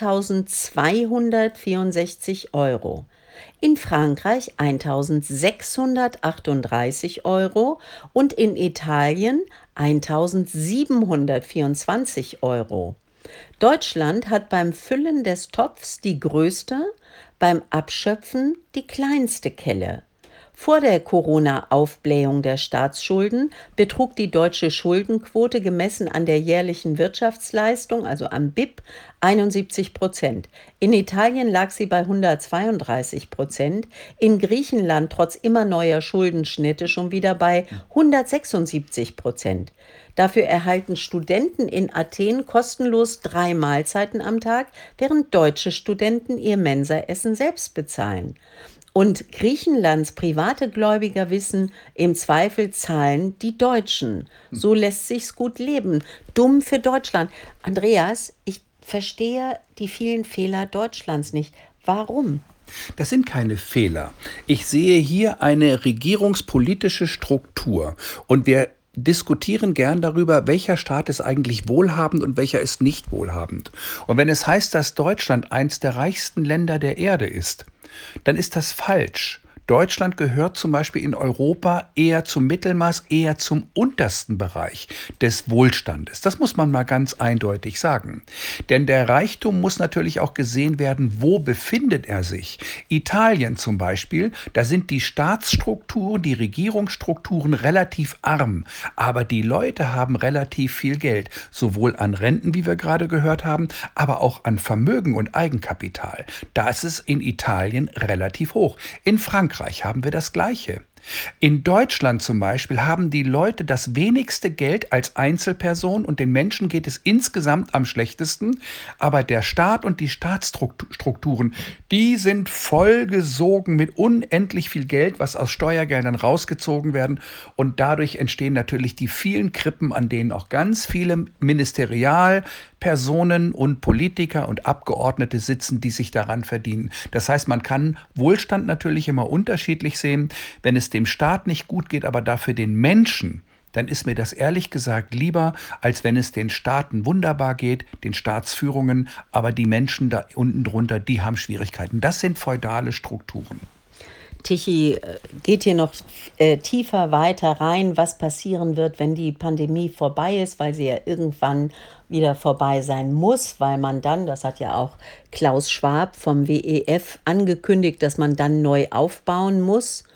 eintausendzweihundertvierundsechzig Euro, in Frankreich eintausendsechshundertachtunddreißig Euro und in Italien eintausendsiebenhundertvierundzwanzig Euro. Deutschland hat beim Füllen des Topfs die größte, beim Abschöpfen die kleinste Kelle. Vor der Corona-Aufblähung der Staatsschulden betrug die deutsche Schuldenquote gemessen an der jährlichen Wirtschaftsleistung, also am B I P, einundsiebzig Prozent. In Italien lag sie bei hundertzweiunddreißig Prozent, in Griechenland trotz immer neuer Schuldenschnitte schon wieder bei hundertsechsundsiebzig Prozent. Dafür erhalten Studenten in Athen kostenlos drei Mahlzeiten am Tag, während deutsche Studenten ihr Mensaessen selbst bezahlen. Und Griechenlands private Gläubiger wissen, im Zweifel zahlen die Deutschen. So lässt sich's gut leben. Dumm für Deutschland. Andreas, ich verstehe die vielen Fehler Deutschlands nicht. Warum? Das sind keine Fehler. Ich sehe hier eine regierungspolitische Struktur und wir diskutieren gern darüber, welcher Staat ist eigentlich wohlhabend und welcher ist nicht wohlhabend. Und wenn es heißt, dass Deutschland eins der reichsten Länder der Erde ist, dann ist das falsch. Deutschland gehört zum Beispiel in Europa eher zum Mittelmaß, eher zum untersten Bereich des Wohlstandes. Das muss man mal ganz eindeutig sagen. Denn der Reichtum muss natürlich auch gesehen werden, wo befindet er sich. Italien zum Beispiel, da sind die Staatsstrukturen, die Regierungsstrukturen relativ arm. Aber die Leute haben relativ viel Geld, sowohl an Renten, wie wir gerade gehört haben, aber auch an Vermögen und Eigenkapital. Da ist es in Italien relativ hoch. In Frankreich haben wir das Gleiche. In Deutschland zum Beispiel haben die Leute das wenigste Geld als Einzelperson und den Menschen geht es insgesamt am schlechtesten. Aber der Staat und die Staatsstrukturen, die sind vollgesogen mit unendlich viel Geld, was aus Steuergeldern rausgezogen werden. Und dadurch entstehen natürlich die vielen Krippen, an denen auch ganz viele Ministerialpersonen und Politiker und Abgeordnete sitzen, die sich daran verdienen. Das heißt, man kann Wohlstand natürlich immer unterschiedlich sehen. Wenn es dem Staat nicht gut geht, aber dafür den Menschen, dann ist mir das ehrlich gesagt lieber, als wenn es den Staaten wunderbar geht, den Staatsführungen, aber die Menschen da unten drunter, die haben Schwierigkeiten. Das sind feudale Strukturen. Tichy äh, geht hier noch äh, tiefer weiter rein, was passieren wird, wenn die Pandemie vorbei ist, weil sie ja irgendwann wieder vorbei sein muss, weil man dann, das hat ja auch Klaus Schwab vom W E F angekündigt, dass man dann neu aufbauen muss.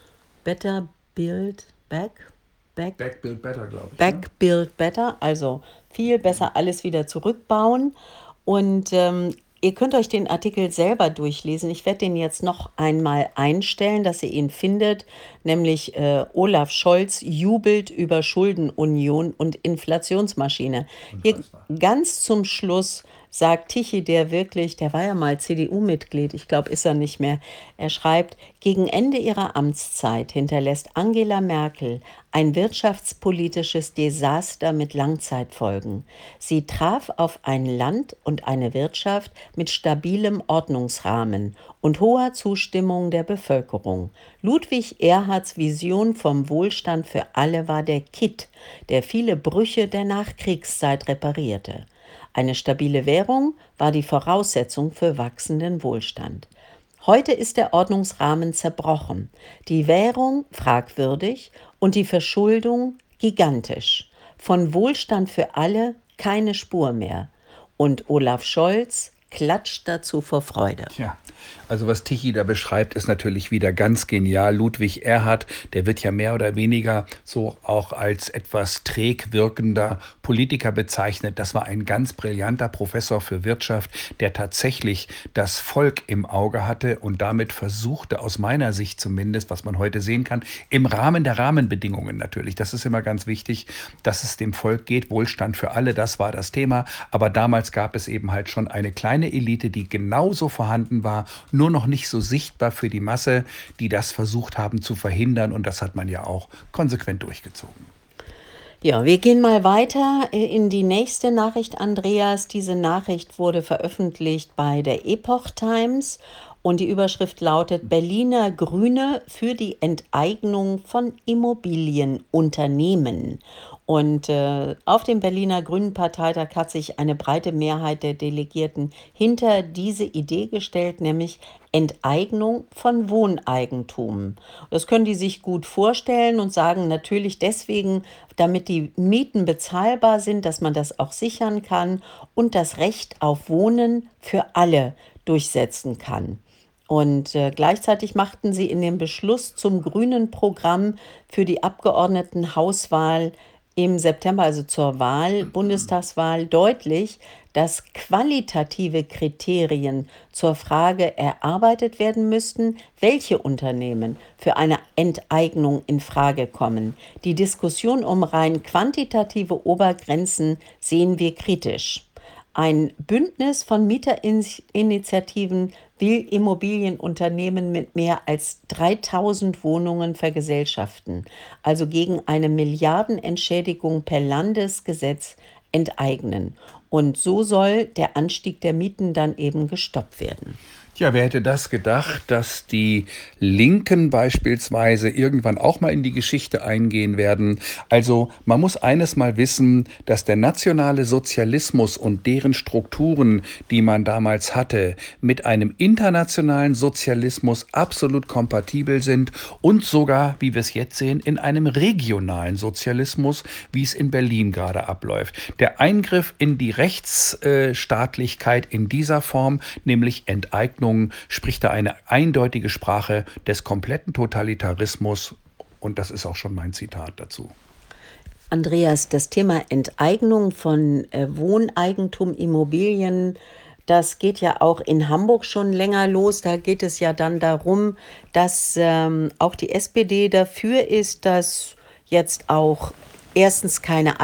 Better Build Back? Back, Back Build Better, glaube ich. Back Ne? Build Better, also viel besser alles wieder zurückbauen. Und ähm, ihr könnt euch den Artikel selber durchlesen. Ich werde den jetzt noch einmal einstellen, dass ihr ihn findet, nämlich äh, Olaf Scholz jubelt über Schuldenunion und Inflationsmaschine. Hier Unfassbar. ganz zum Schluss sagt Tichy, der wirklich, der war ja mal C D U-Mitglied, ich glaube, ist er nicht mehr. Er schreibt, gegen Ende ihrer Amtszeit hinterlässt Angela Merkel ein wirtschaftspolitisches Desaster mit Langzeitfolgen. Sie traf auf ein Land und eine Wirtschaft mit stabilem Ordnungsrahmen und hoher Zustimmung der Bevölkerung. Ludwig Erhards Vision vom Wohlstand für alle war der Kitt, der viele Brüche der Nachkriegszeit reparierte. Eine stabile Währung war die Voraussetzung für wachsenden Wohlstand. Heute ist der Ordnungsrahmen zerbrochen, die Währung fragwürdig und die Verschuldung gigantisch. Von Wohlstand für alle keine Spur mehr. Und Olaf Scholz klatscht dazu vor Freude. Tja, also was Tichy da beschreibt, ist natürlich wieder ganz genial. Ludwig Erhard, der wird ja mehr oder weniger so auch als etwas träg wirkender Politiker bezeichnet. Das war ein ganz brillanter Professor für Wirtschaft, der tatsächlich das Volk im Auge hatte und damit versuchte, aus meiner Sicht zumindest, was man heute sehen kann, im Rahmen der Rahmenbedingungen natürlich. Das ist immer ganz wichtig, dass es dem Volk geht. Wohlstand für alle, das war das Thema. Aber damals gab es eben halt schon eine kleine Elite, die genauso vorhanden war, nur noch nicht so sichtbar für die Masse, die das versucht haben zu verhindern. Und das hat man ja auch konsequent durchgezogen. Ja, wir gehen mal weiter in die nächste Nachricht, Andreas. Diese Nachricht wurde veröffentlicht bei der Epoch Times und die Überschrift lautet: Berliner Grüne für die Enteignung von Immobilienunternehmen. Und äh, auf dem Berliner Grünen-Parteitag hat sich eine breite Mehrheit der Delegierten hinter diese Idee gestellt, nämlich Enteignung von Wohneigentum. Das können die sich gut vorstellen und sagen natürlich deswegen, damit die Mieten bezahlbar sind, dass man das auch sichern kann und das Recht auf Wohnen für alle durchsetzen kann. Und äh, gleichzeitig machten sie in dem Beschluss zum grünen Programm für die Abgeordnetenhauswahl im September, also zur Wahl, Bundestagswahl, deutlich, dass qualitative Kriterien zur Frage erarbeitet werden müssten, welche Unternehmen für eine Enteignung in Frage kommen. Die Diskussion um rein quantitative Obergrenzen sehen wir kritisch. Ein Bündnis von Mieterinitiativen will Immobilienunternehmen mit mehr als dreitausend Wohnungen vergesellschaften, also gegen eine Milliardenentschädigung per Landesgesetz enteignen. Und so soll der Anstieg der Mieten dann eben gestoppt werden. Tja, wer hätte das gedacht, dass die Linken beispielsweise irgendwann auch mal in die Geschichte eingehen werden? Also man muss eines mal wissen, dass der nationale Sozialismus und deren Strukturen, die man damals hatte, mit einem internationalen Sozialismus absolut kompatibel sind und sogar, wie wir es jetzt sehen, in einem regionalen Sozialismus, wie es in Berlin gerade abläuft. Der Eingriff in die Rechtsstaatlichkeit in dieser Form, nämlich Enteignung, spricht da eine eindeutige Sprache des kompletten Totalitarismus. Und das ist auch schon mein Zitat dazu. Andreas, das Thema Enteignung von äh, Wohneigentum, Immobilien, das geht ja auch in Hamburg schon länger los. Da geht es ja dann darum, dass ähm, auch die S P D dafür ist, dass jetzt auch erstens keine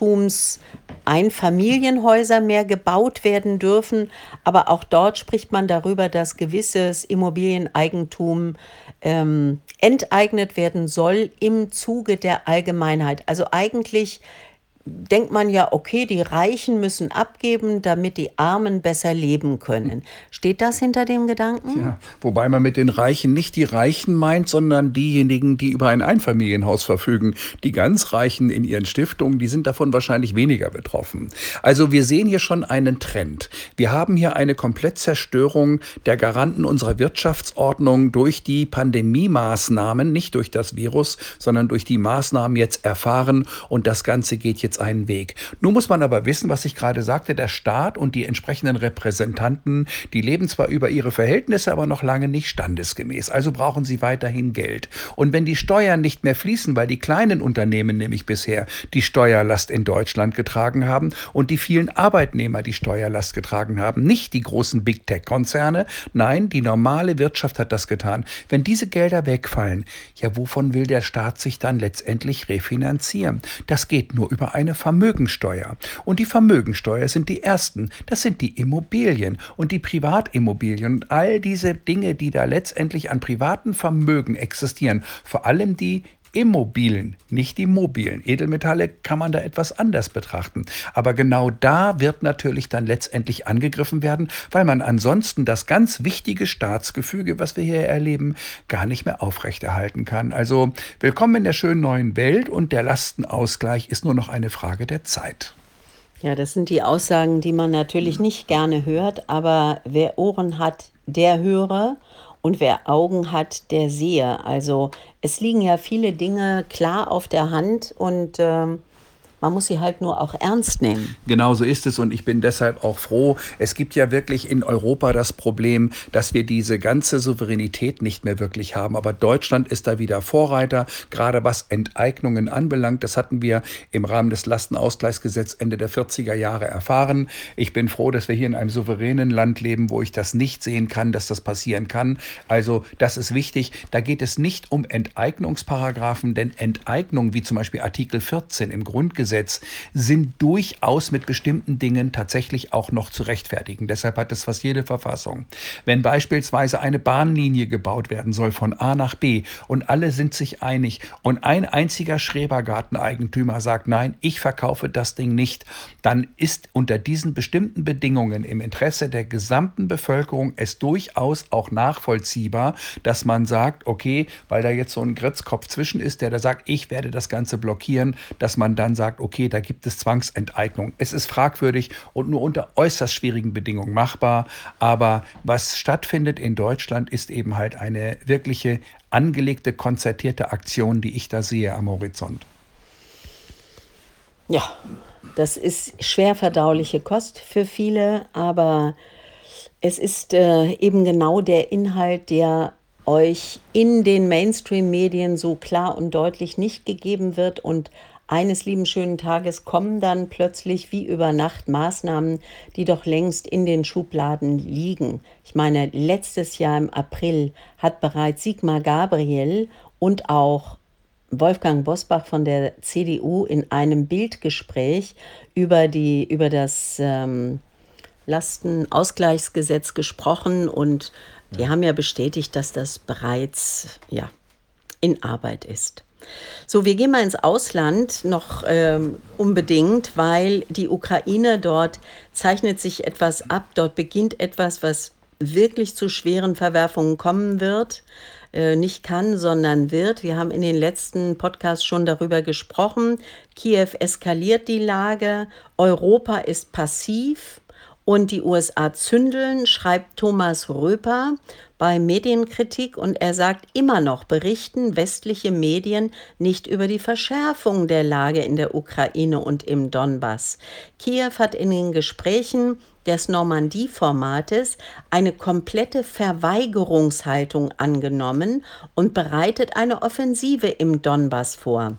Eigentums-Einfamilienhäuser mehr gebaut werden dürfen, aber auch dort spricht man darüber, dass gewisses Immobilieneigentum ähm, enteignet werden soll im Zuge der Allgemeinheit. Also eigentlich denkt man ja, okay, die Reichen müssen abgeben, damit die Armen besser leben können. Steht das hinter dem Gedanken? Ja, wobei man mit den Reichen nicht die Reichen meint, sondern diejenigen, die über ein Einfamilienhaus verfügen. Die ganz Reichen in ihren Stiftungen, die sind davon wahrscheinlich weniger betroffen. Also wir sehen hier schon einen Trend. Wir haben hier eine Komplettzerstörung der Garanten unserer Wirtschaftsordnung durch die Pandemie-Maßnahmen, nicht durch das Virus, sondern durch die Maßnahmen jetzt erfahren, und das Ganze geht jetzt einen Weg. Nun muss man aber wissen, was ich gerade sagte, der Staat und die entsprechenden Repräsentanten, die leben zwar über ihre Verhältnisse, aber noch lange nicht standesgemäß. Also brauchen sie weiterhin Geld. Und wenn die Steuern nicht mehr fließen, weil die kleinen Unternehmen nämlich bisher die Steuerlast in Deutschland getragen haben und die vielen Arbeitnehmer die Steuerlast getragen haben, nicht die großen Big Tech-Konzerne, nein, die normale Wirtschaft hat das getan. Wenn diese Gelder wegfallen, ja, wovon will der Staat sich dann letztendlich refinanzieren? Das geht nur über eine Vermögensteuer. Und die Vermögensteuer sind die ersten. Das sind die Immobilien und die Privatimmobilien und all diese Dinge, die da letztendlich an privaten Vermögen existieren. Vor allem die Immobilien, nicht die mobilen. Edelmetalle kann man da etwas anders betrachten. Aber genau da wird natürlich dann letztendlich angegriffen werden, weil man ansonsten das ganz wichtige Staatsgefüge, was wir hier erleben, gar nicht mehr aufrechterhalten kann. Also willkommen in der schönen neuen Welt, und der Lastenausgleich ist nur noch eine Frage der Zeit. Ja, das sind die Aussagen, die man natürlich nicht gerne hört, aber wer Ohren hat, der höre, und wer Augen hat, der sehe. Also es liegen ja viele Dinge klar auf der Hand, und ähm, man muss sie halt nur auch ernst nehmen. Genau so ist es, und ich bin deshalb auch froh. Es gibt ja wirklich in Europa das Problem, dass wir diese ganze Souveränität nicht mehr wirklich haben. Aber Deutschland ist da wieder Vorreiter, gerade was Enteignungen anbelangt. Das hatten wir im Rahmen des Lastenausgleichsgesetzes Ende der vierziger Jahre erfahren. Ich bin froh, dass wir hier in einem souveränen Land leben, wo ich das nicht sehen kann, dass das passieren kann. Also das ist wichtig. Da geht es nicht um Enteignungsparagraphen, denn Enteignungen wie zum Beispiel Artikel vierzehn im Grundgesetz sind durchaus mit bestimmten Dingen tatsächlich auch noch zu rechtfertigen. Deshalb hat es fast jede Verfassung. Wenn beispielsweise eine Bahnlinie gebaut werden soll von A nach B und alle sind sich einig und ein einziger Schrebergarteneigentümer sagt, nein, ich verkaufe das Ding nicht, dann ist unter diesen bestimmten Bedingungen im Interesse der gesamten Bevölkerung es durchaus auch nachvollziehbar, dass man sagt, okay, weil da jetzt so ein Gritzkopf zwischen ist, der da sagt, ich werde das Ganze blockieren, dass man dann sagt, okay, da gibt es Zwangsenteignung. Es ist fragwürdig und nur unter äußerst schwierigen Bedingungen machbar. Aber was stattfindet in Deutschland, ist eben halt eine wirkliche angelegte, konzertierte Aktion, die ich da sehe am Horizont. Ja, das ist schwer verdauliche Kost für viele, aber Es ist äh, eben genau der Inhalt, der euch in den Mainstream-Medien so klar und deutlich nicht gegeben wird. Und eines lieben schönen Tages kommen dann plötzlich wie über Nacht Maßnahmen, die doch längst in den Schubladen liegen. Ich meine, letztes Jahr im April hat bereits Sigmar Gabriel und auch Wolfgang Bosbach von der C D U in einem Bildgespräch über die, über das ähm, Lastenausgleichsgesetz gesprochen und die haben ja bestätigt, dass das bereits ja, in Arbeit ist. So, wir gehen mal ins Ausland noch ähm, unbedingt, weil die Ukraine, dort zeichnet sich etwas ab, dort beginnt etwas, was wirklich zu schweren Verwerfungen kommen wird. Äh, nicht kann, sondern wird. Wir haben in den letzten Podcasts schon darüber gesprochen. Kiew eskaliert die Lage, Europa ist passiv und die U S A zündeln, schreibt Thomas Röper bei Medienkritik, und er sagt, immer noch berichten westliche Medien nicht über die Verschärfung der Lage in der Ukraine und im Donbass. Kiew hat in den Gesprächen des Normandie-Formates eine komplette Verweigerungshaltung angenommen und bereitet eine Offensive im Donbass vor.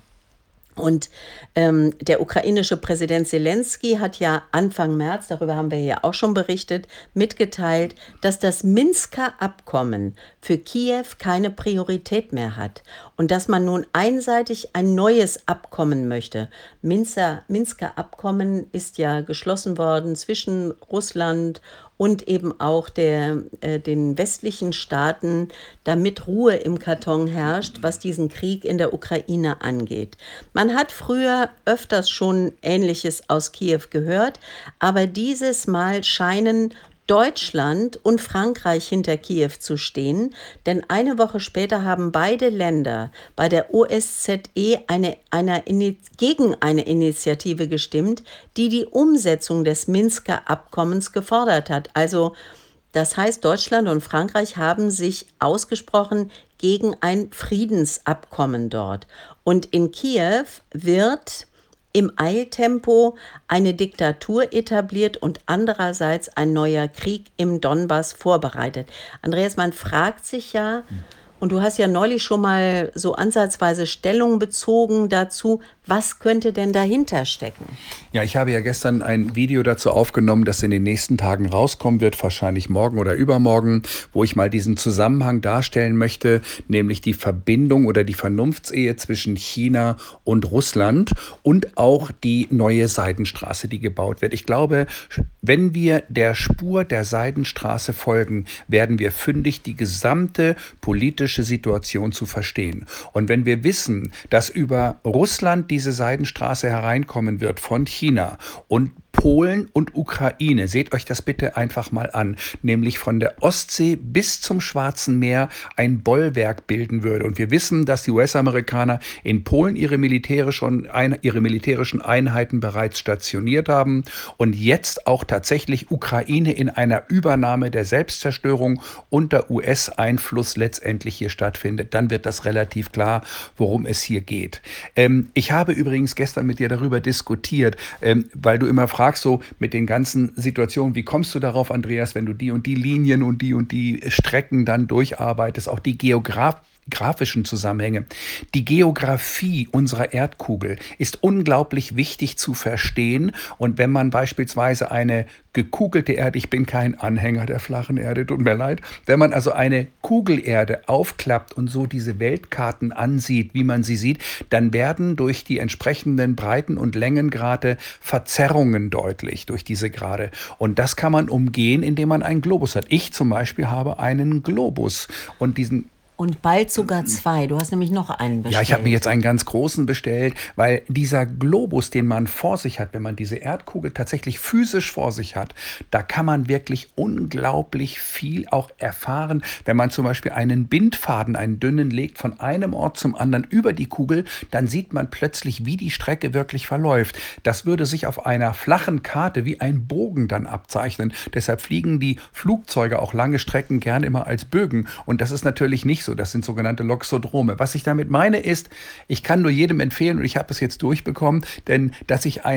Und ähm, der ukrainische Präsident Zelensky hat ja Anfang März, darüber haben wir ja auch schon berichtet, mitgeteilt, dass das Minsker Abkommen für Kiew keine Priorität mehr hat und dass man nun einseitig ein neues Abkommen möchte. Minsker, Minsker Abkommen ist ja geschlossen worden zwischen Russland und eben auch der, äh, den westlichen Staaten, damit Ruhe im Karton herrscht, was diesen Krieg in der Ukraine angeht. Man hat früher öfters schon Ähnliches aus Kiew gehört, aber dieses Mal scheinen Deutschland und Frankreich hinter Kiew zu stehen, denn eine Woche später haben beide Länder bei der O S Z E eine, eine, gegen eine Initiative gestimmt, die die Umsetzung des Minsker Abkommens gefordert hat. Also das heißt, Deutschland und Frankreich haben sich ausgesprochen gegen ein Friedensabkommen dort. Und in Kiew wird im Eiltempo eine Diktatur etabliert und andererseits ein neuer Krieg im Donbass vorbereitet. Andreas, man fragt sich ja, und du hast ja neulich schon mal so ansatzweise Stellung bezogen dazu, was könnte denn dahinter stecken? Ja, ich habe ja gestern ein Video dazu aufgenommen, das in den nächsten Tagen rauskommen wird, wahrscheinlich morgen oder übermorgen, wo ich mal diesen Zusammenhang darstellen möchte, nämlich die Verbindung oder die Vernunftsehe zwischen China und Russland und auch die neue Seidenstraße, die gebaut wird. Ich glaube, wenn wir der Spur der Seidenstraße folgen, werden wir fündig, die gesamte politische Situation zu verstehen. Und wenn wir wissen, dass über Russland diese Seidenstraße hereinkommen wird von China und Polen und Ukraine, seht euch das bitte einfach mal an, nämlich von der Ostsee bis zum Schwarzen Meer ein Bollwerk bilden würde. Und wir wissen, dass die U S-Amerikaner in Polen ihre, militärischen, ihre militärischen Einheiten bereits stationiert haben und jetzt auch tatsächlich Ukraine in einer Übernahme der Selbstzerstörung unter U S-Einfluss letztendlich hier stattfindet. Dann wird das relativ klar, worum es hier geht. Ähm, ich habe übrigens gestern mit dir darüber diskutiert, ähm, weil du immer fragst, so mit den ganzen Situationen, wie kommst du darauf, Andreas, wenn du die und die Linien und die und die Strecken dann durcharbeitest, auch die Geografie, grafischen Zusammenhänge. Die Geografie unserer Erdkugel ist unglaublich wichtig zu verstehen. Und wenn man beispielsweise eine gekugelte Erde, ich bin kein Anhänger der flachen Erde, tut mir leid, wenn man also eine Kugelerde aufklappt und so diese Weltkarten ansieht, wie man sie sieht, dann werden durch die entsprechenden Breiten- und Längengrade Verzerrungen deutlich durch diese Grade. Und das kann man umgehen, indem man einen Globus hat. Ich zum Beispiel habe einen Globus und diesen Und bald sogar zwei. Du hast nämlich noch einen bestellt. Ja, ich habe mir jetzt einen ganz großen bestellt, weil dieser Globus, den man vor sich hat, wenn man diese Erdkugel tatsächlich physisch vor sich hat, da kann man wirklich unglaublich viel auch erfahren. Wenn man zum Beispiel einen Bindfaden, einen dünnen, legt von einem Ort zum anderen über die Kugel, dann sieht man plötzlich, wie die Strecke wirklich verläuft. Das würde sich auf einer flachen Karte wie ein Bogen dann abzeichnen. Deshalb fliegen die Flugzeuge auch lange Strecken gerne immer als Bögen. Und das ist natürlich nicht so. Das sind sogenannte Loxodrome. Was ich damit meine ist, ich kann nur jedem empfehlen, und ich habe es jetzt durchbekommen, denn dass ich einen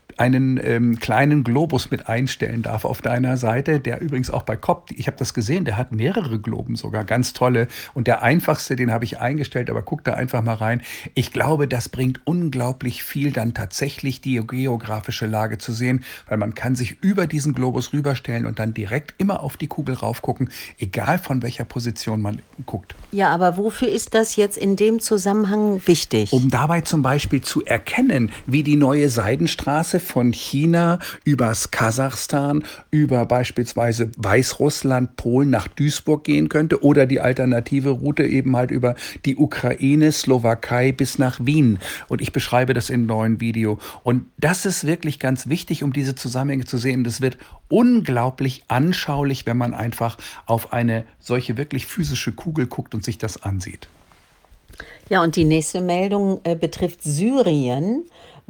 einen ähm, kleinen Globus mit einstellen darf auf deiner Seite, der übrigens auch bei C O P, ich habe das gesehen, der hat mehrere Globen sogar, ganz tolle. Und der einfachste, den habe ich eingestellt, aber guck da einfach mal rein. Ich glaube, das bringt unglaublich viel, dann tatsächlich die geografische Lage zu sehen, weil man kann sich über diesen Globus rüberstellen und dann direkt immer auf die Kugel raufgucken, egal von welcher Position man guckt. Ja, aber wofür ist das jetzt in dem Zusammenhang wichtig? Um dabei zum Beispiel zu erkennen, wie die neue Seidenstraße von China übers Kasachstan, über beispielsweise Weißrussland, Polen nach Duisburg gehen könnte oder die alternative Route eben halt über die Ukraine, Slowakei bis nach Wien. Und ich beschreibe das im neuen Video. Und das ist wirklich ganz wichtig, um diese Zusammenhänge zu sehen. Das wird unglaublich anschaulich, wenn man einfach auf eine solche wirklich physische Kugel guckt und sich das ansieht. Ja, und die nächste Meldung äh, betrifft Syrien,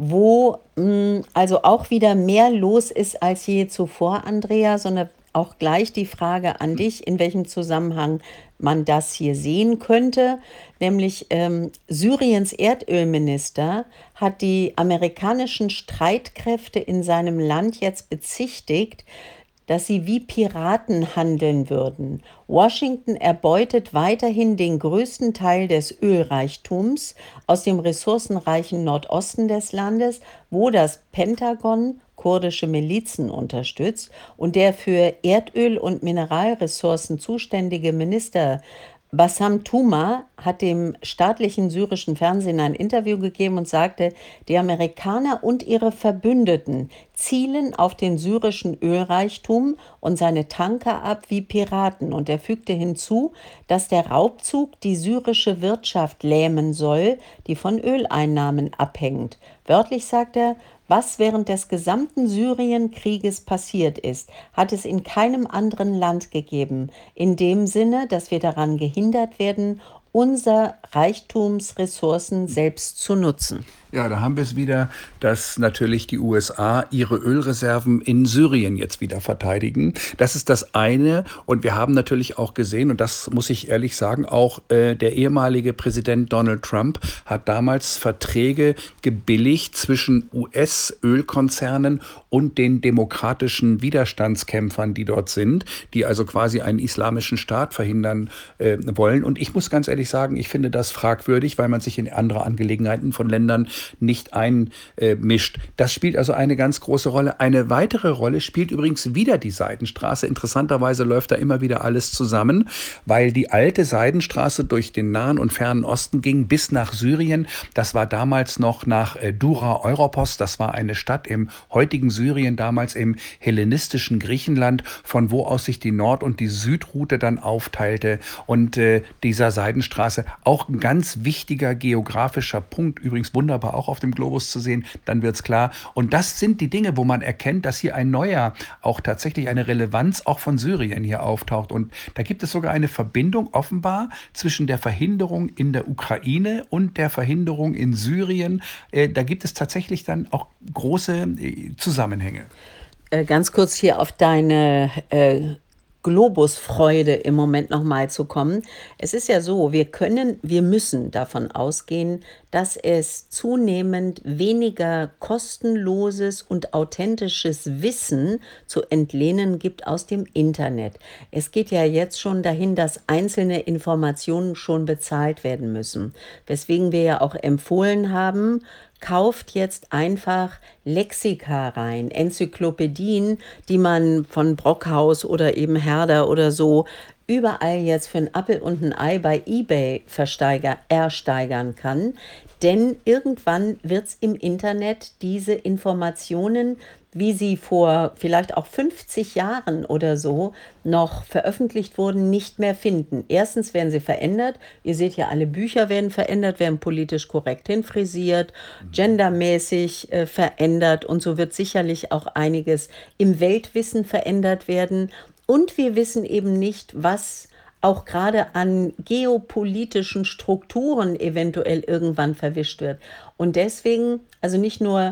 wo mh, also auch wieder mehr los ist als je zuvor, Andrea, sondern auch gleich die Frage an dich, in welchem Zusammenhang man das hier sehen könnte. Nämlich ähm, Syriens Erdölminister hat die amerikanischen Streitkräfte in seinem Land jetzt bezichtigt, dass sie wie Piraten handeln würden. Washington erbeutet weiterhin den größten Teil des Ölreichtums aus dem ressourcenreichen Nordosten des Landes, wo das Pentagon kurdische Milizen unterstützt und der für Erdöl- und Mineralressourcen zuständige Minister Bassam Touma hat dem staatlichen syrischen Fernsehen ein Interview gegeben und sagte, die Amerikaner und ihre Verbündeten zielen auf den syrischen Ölreichtum und seine Tanker ab wie Piraten. Und er fügte hinzu, dass der Raubzug die syrische Wirtschaft lähmen soll, die von Öleinnahmen abhängt. Wörtlich sagt er, was während des gesamten Syrienkrieges passiert ist, hat es in keinem anderen Land gegeben, in dem Sinne, dass wir daran gehindert werden, unser Reichtumsressourcen selbst zu nutzen. Ja, da haben wir es wieder, dass natürlich die U S A ihre Ölreserven in Syrien jetzt wieder verteidigen. Das ist das eine. Und wir haben natürlich auch gesehen, und das muss ich ehrlich sagen, auch äh, der ehemalige Präsident Donald Trump hat damals Verträge gebilligt zwischen U S-Ölkonzernen und den demokratischen Widerstandskämpfern, die dort sind, die also quasi einen islamischen Staat verhindern äh, wollen. Und ich muss ganz ehrlich sagen, ich finde das fragwürdig, weil man sich in andere Angelegenheiten von Ländern nicht einmischt. Das spielt also eine ganz große Rolle. Eine weitere Rolle spielt übrigens wieder die Seidenstraße. Interessanterweise läuft da immer wieder alles zusammen, weil die alte Seidenstraße durch den Nahen und Fernen Osten ging bis nach Syrien. Das war damals noch nach Dura Europos. Das war eine Stadt im heutigen Syrien, damals im hellenistischen Griechenland, von wo aus sich die Nord- und die Südroute dann aufteilte. Und äh, dieser Seidenstraße auch ein ganz wichtiger geografischer Punkt, übrigens wunderbar auch auf dem Globus zu sehen, dann wird's klar. Und das sind die Dinge, wo man erkennt, dass hier ein neuer, auch tatsächlich eine Relevanz auch von Syrien hier auftaucht. Und da gibt es sogar eine Verbindung offenbar zwischen der Verhinderung in der Ukraine und der Verhinderung in Syrien. Äh, da gibt es tatsächlich dann auch große äh, Zusammenhänge. Äh, ganz kurz hier auf deine äh, Globusfreude im Moment nochmal zu kommen. Es ist ja so, wir können, wir müssen davon ausgehen, dass es zunehmend weniger kostenloses und authentisches Wissen zu entlehnen gibt aus dem Internet. Es geht ja jetzt schon dahin, dass einzelne Informationen schon bezahlt werden müssen, weswegen wir ja auch empfohlen haben, kauft jetzt einfach Lexika rein, Enzyklopädien, die man von Brockhaus oder eben Herder oder so überall jetzt für ein Appel und ein Ei bei eBay versteiger, ersteigern kann. Denn irgendwann wird es im Internet diese Informationen, wie sie vor vielleicht auch fünfzig Jahren oder so noch veröffentlicht wurden, nicht mehr finden. Erstens werden sie verändert. Ihr seht ja, alle Bücher werden verändert, werden politisch korrekt hinfrisiert, gendermäßig äh, verändert und so wird sicherlich auch einiges im Weltwissen verändert werden. Und wir wissen eben nicht, was auch gerade an geopolitischen Strukturen eventuell irgendwann verwischt wird. Und deswegen, also nicht nur,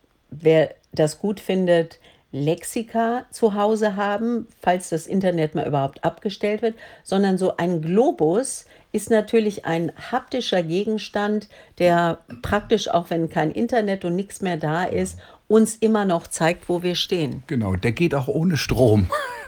wer das gut findet, Lexika zu Hause haben, falls das Internet mal überhaupt abgestellt wird, sondern so ein Globus ist natürlich ein haptischer Gegenstand, der praktisch, auch wenn kein Internet und nichts mehr da ist, uns immer noch zeigt, wo wir stehen. Genau, der geht auch ohne Strom.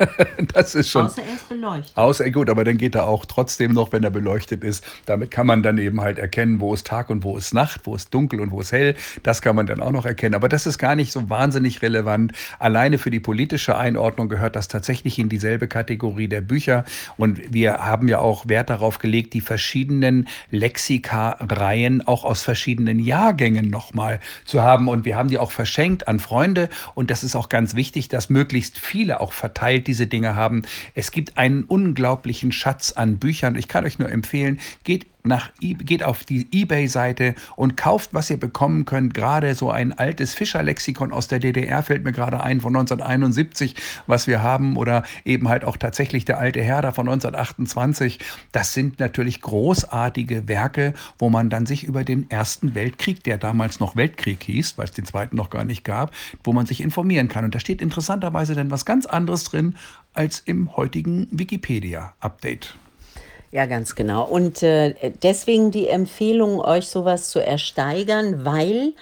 Das ist schon. Außer er ist beleuchtet. Außer, gut, aber dann geht er auch trotzdem noch, wenn er beleuchtet ist. Damit kann man dann eben halt erkennen, wo ist Tag und wo ist Nacht, wo ist dunkel und wo ist hell. Das kann man dann auch noch erkennen. Aber das ist gar nicht so wahnsinnig relevant. Alleine für die politische Einordnung gehört das tatsächlich in dieselbe Kategorie der Bücher. Und wir haben ja auch Wert darauf gelegt, die verschiedenen Lexika-Reihen auch aus verschiedenen Jahrgängen nochmal zu haben. Und wir haben die auch verschenkt an Freunde. Und das ist auch ganz wichtig, dass möglichst viele auch verteilt diese Dinge haben. Es gibt einen unglaublichen Schatz an Büchern. Ich kann euch nur empfehlen, geht nach, geht auf die eBay-Seite und kauft, was ihr bekommen könnt. Gerade so ein altes Fischer-Lexikon aus der D D R fällt mir gerade ein, von neunzehnhunderteinundsiebzig, was wir haben. Oder eben halt auch tatsächlich der alte Herder von neunzehnhundertachtundzwanzig. Das sind natürlich großartige Werke, wo man dann sich über den Ersten Weltkrieg, der damals noch Weltkrieg hieß, weil es den Zweiten noch gar nicht gab, wo man sich informieren kann. Und da steht interessanterweise dann was ganz anderes drin als im heutigen Wikipedia-Update. Ja, ganz genau. Und äh, deswegen die Empfehlung, euch sowas zu ersteigern, weil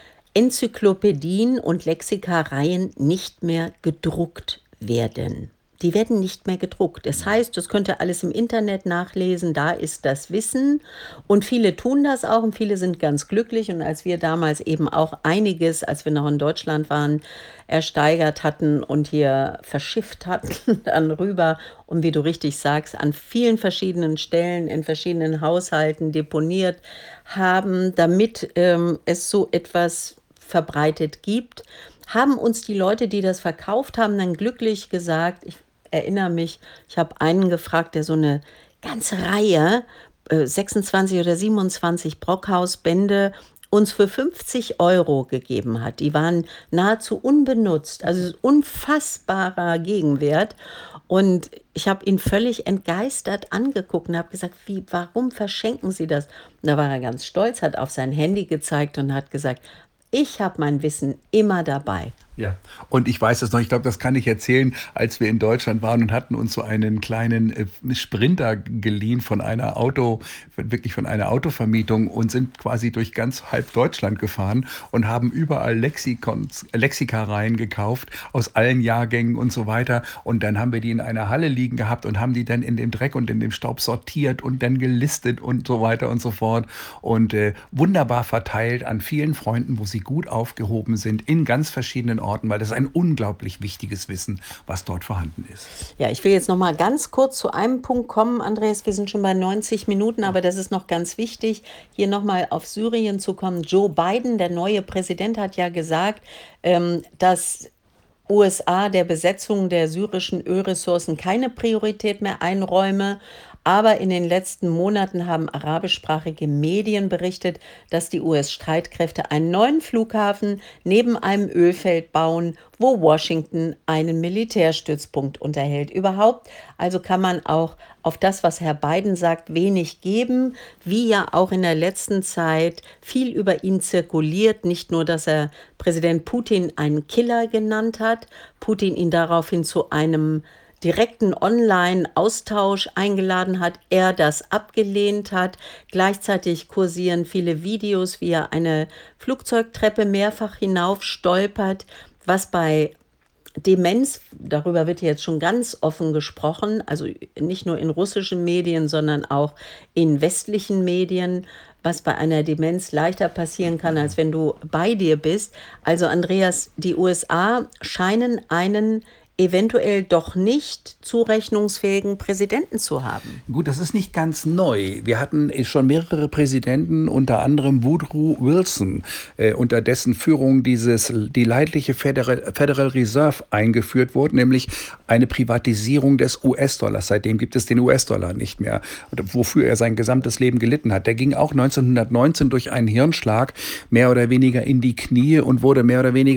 Enzyklopädien und Lexikareihen nicht mehr gedruckt werden. Die werden nicht mehr gedruckt. Das heißt, das könnt ihr alles im Internet nachlesen, da ist das Wissen. Und viele tun das auch und viele sind ganz glücklich. Und als wir damals eben auch einiges, als wir noch in Deutschland waren, ersteigert hatten und hier verschifft hatten, dann rüber und wie du richtig sagst, an vielen verschiedenen Stellen, in verschiedenen Haushalten deponiert haben, damit ähm, es so etwas verbreitet gibt, haben uns die Leute, die das verkauft haben, dann glücklich gesagt, ich erinnere mich, ich habe einen gefragt, der so eine ganze Reihe, äh, sechsundzwanzig oder siebenundzwanzig Brockhaus-Bände, uns für fünfzig Euro gegeben hat. Die waren nahezu unbenutzt, also unfassbarer Gegenwert. Und ich habe ihn völlig entgeistert angeguckt und habe gesagt, wie, warum verschenken Sie das? Und da war er ganz stolz, hat auf sein Handy gezeigt und hat gesagt, ich habe mein Wissen immer dabei. Ja, und ich weiß es noch, ich glaube, das kann ich erzählen, als wir in Deutschland waren und hatten uns so einen kleinen äh, Sprinter geliehen von einer Auto, wirklich von einer Autovermietung und sind quasi durch ganz halb Deutschland gefahren und haben überall Lexikons, Lexikareihen gekauft aus allen Jahrgängen und so weiter. Und dann haben wir die in einer Halle liegen gehabt und haben die dann in dem Dreck und in dem Staub sortiert und dann gelistet und so weiter und so fort. Und äh, wunderbar verteilt an vielen Freunden, wo sie gut aufgehoben sind, in ganz verschiedenen Orten, weil das ist ein unglaublich wichtiges Wissen, was dort vorhanden ist. Ja, ich will jetzt noch mal ganz kurz zu einem Punkt kommen, Andreas. Wir sind schon bei neunzig Minuten, aber das ist noch ganz wichtig, hier noch mal auf Syrien zu kommen. Joe Biden, der neue Präsident, hat ja gesagt, ähm, dass U S A der Besetzung der syrischen Ölressourcen keine Priorität mehr einräume. Aber in den letzten Monaten haben arabischsprachige Medien berichtet, dass die U S-Streitkräfte einen neuen Flughafen neben einem Ölfeld bauen, wo Washington einen Militärstützpunkt unterhält. Überhaupt, also kann man auch auf das, was Herr Biden sagt, wenig geben, wie ja auch in der letzten Zeit viel über ihn zirkuliert. Nicht nur, dass er Präsident Putin einen Killer genannt hat, Putin ihn daraufhin zu einem direkten Online-Austausch eingeladen hat, er das abgelehnt hat. Gleichzeitig kursieren viele Videos, wie er eine Flugzeugtreppe mehrfach hinauf stolpert, was bei Demenz, darüber wird jetzt schon ganz offen gesprochen, also nicht nur in russischen Medien, sondern auch in westlichen Medien, was bei einer Demenz leichter passieren kann, als wenn du bei dir bist. Also Andreas, die U S A scheinen einen eventuell doch nicht zurechnungsfähigen Präsidenten zu haben. Gut, das ist nicht ganz neu. Wir hatten schon mehrere Präsidenten, unter anderem Woodrow Wilson, äh, unter dessen Führung dieses, die leidliche Federal, Federal Reserve eingeführt wurde, nämlich eine Privatisierung des U S-Dollars. Seitdem gibt es den U S-Dollar nicht mehr, wofür er sein gesamtes Leben gelitten hat. Der ging auch neunzehnhundertneunzehn durch einen Hirnschlag mehr oder weniger in die Knie und wurde mehr oder weniger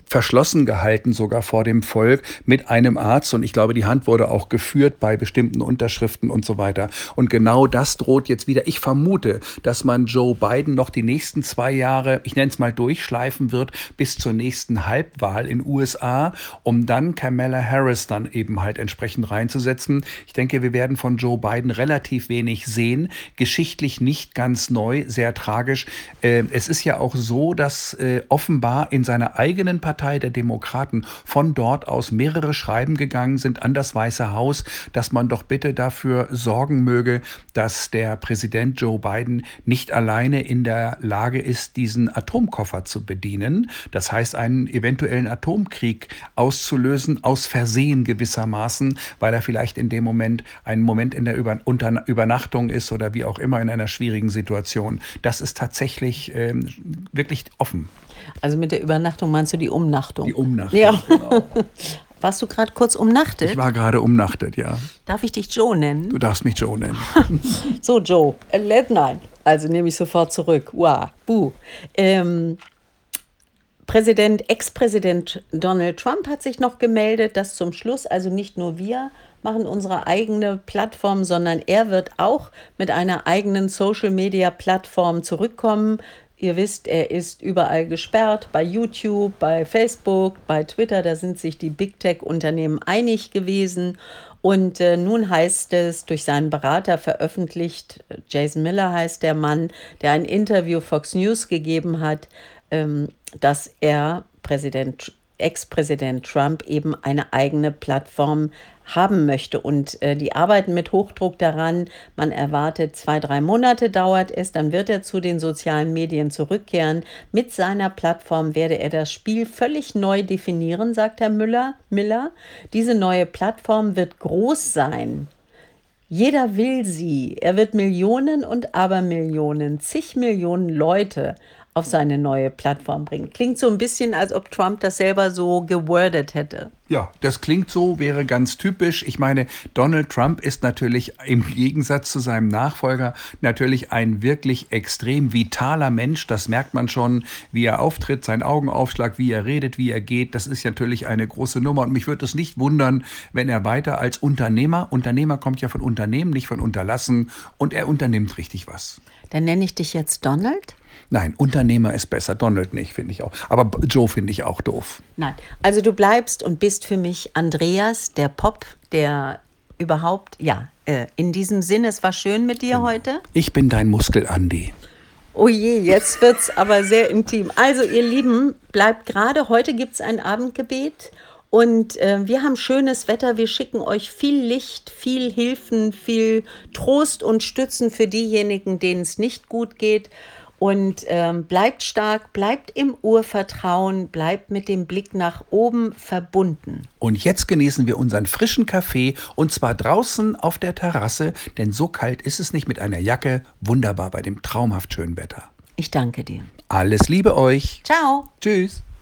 verschlossen gehalten, sogar vor dem Volk, mit einem Arzt. Und ich glaube, die Hand wurde auch geführt bei bestimmten Unterschriften und so weiter. Und genau das droht jetzt wieder. Ich vermute, dass man Joe Biden noch die nächsten zwei Jahre, ich nenne es mal, durchschleifen wird bis zur nächsten Halbwahl in U S A, um dann Kamala Harris dann eben halt entsprechend reinzusetzen. Ich denke, wir werden von Joe Biden relativ wenig sehen. Geschichtlich nicht ganz neu, sehr tragisch. Äh, es ist ja auch so, dass äh, offenbar in seiner eigenen Partei der Demokraten von dort aus mehrere Schreiben gegangen sind an das Weiße Haus, dass man doch bitte dafür sorgen möge, dass der Präsident Joe Biden nicht alleine in der Lage ist, diesen Atomkoffer zu bedienen. Das heißt, einen eventuellen Atomkrieg auszulösen, aus Versehen gewissermaßen, weil er vielleicht in dem Moment einen Moment in der Über- Unter- Übernachtung ist oder wie auch immer in einer schwierigen Situation. Das ist tatsächlich ähm, wirklich offen. Also mit der Übernachtung meinst du die Umnachtung? Die Umnachtung, Ja. genau. Warst du gerade kurz umnachtet? Ich war gerade umnachtet, ja. Darf ich dich Joe nennen? Du darfst mich Joe nennen. So, Joe. Äh, let- nein. Also nehme ich sofort zurück. Wow. Buh. Ähm, Präsident, Ex-Präsident Donald Trump hat sich noch gemeldet, dass zum Schluss, also nicht nur wir machen unsere eigene Plattform, sondern er wird auch mit einer eigenen Social-Media-Plattform zurückkommen. Ihr wisst, er ist überall gesperrt, bei YouTube, bei Facebook, bei Twitter, da sind sich die Big Tech-Unternehmen einig gewesen. Und äh, nun heißt es, durch seinen Berater veröffentlicht, äh, Jason Miller heißt der Mann, der ein Interview Fox News gegeben hat, ähm, dass er, Präsident, Ex-Präsident Trump, eben eine eigene Plattform haben möchte. Und äh, die arbeiten mit Hochdruck daran. Man erwartet, zwei, drei Monate dauert es, dann wird er zu den sozialen Medien zurückkehren. Mit seiner Plattform werde er das Spiel völlig neu definieren, sagt Herr Müller, Miller. Diese neue Plattform wird groß sein. Jeder will sie. Er wird Millionen und Abermillionen, zig Millionen Leute auf seine neue Plattform bringen. Klingt so ein bisschen, als ob Trump das selber so gewordet hätte. Ja, das klingt so, wäre ganz typisch. Ich meine, Donald Trump ist natürlich im Gegensatz zu seinem Nachfolger natürlich ein wirklich extrem vitaler Mensch. Das merkt man schon, wie er auftritt, sein Augenaufschlag, wie er redet, wie er geht. Das ist natürlich eine große Nummer. Und mich würde es nicht wundern, wenn er weiter als Unternehmer, Unternehmer kommt ja von Unternehmen, nicht von Unterlassen, und er unternimmt richtig was. Dann nenne ich dich jetzt Donald? Nein, Unternehmer ist besser. Donald nicht, finde ich auch. Aber Joe finde ich auch doof. Nein. Also du bleibst und bist für mich Andreas, der Pop, der überhaupt, ja, äh, in diesem Sinne, es war schön mit dir heute. Ich bin dein Muskel-Andi. Oh je, jetzt wird's aber sehr intim. Also ihr Lieben, bleibt gerade. Heute gibt's ein Abendgebet. Und äh, wir haben schönes Wetter. Wir schicken euch viel Licht, viel Hilfen, viel Trost und Stützen für diejenigen, denen es nicht gut geht. Und ähm, bleibt stark, bleibt im Urvertrauen, bleibt mit dem Blick nach oben verbunden. Und jetzt genießen wir unseren frischen Kaffee, und zwar draußen auf der Terrasse, denn so kalt ist es nicht mit einer Jacke. Wunderbar bei dem traumhaft schönen Wetter. Ich danke dir. Alles Liebe euch. Ciao. Tschüss.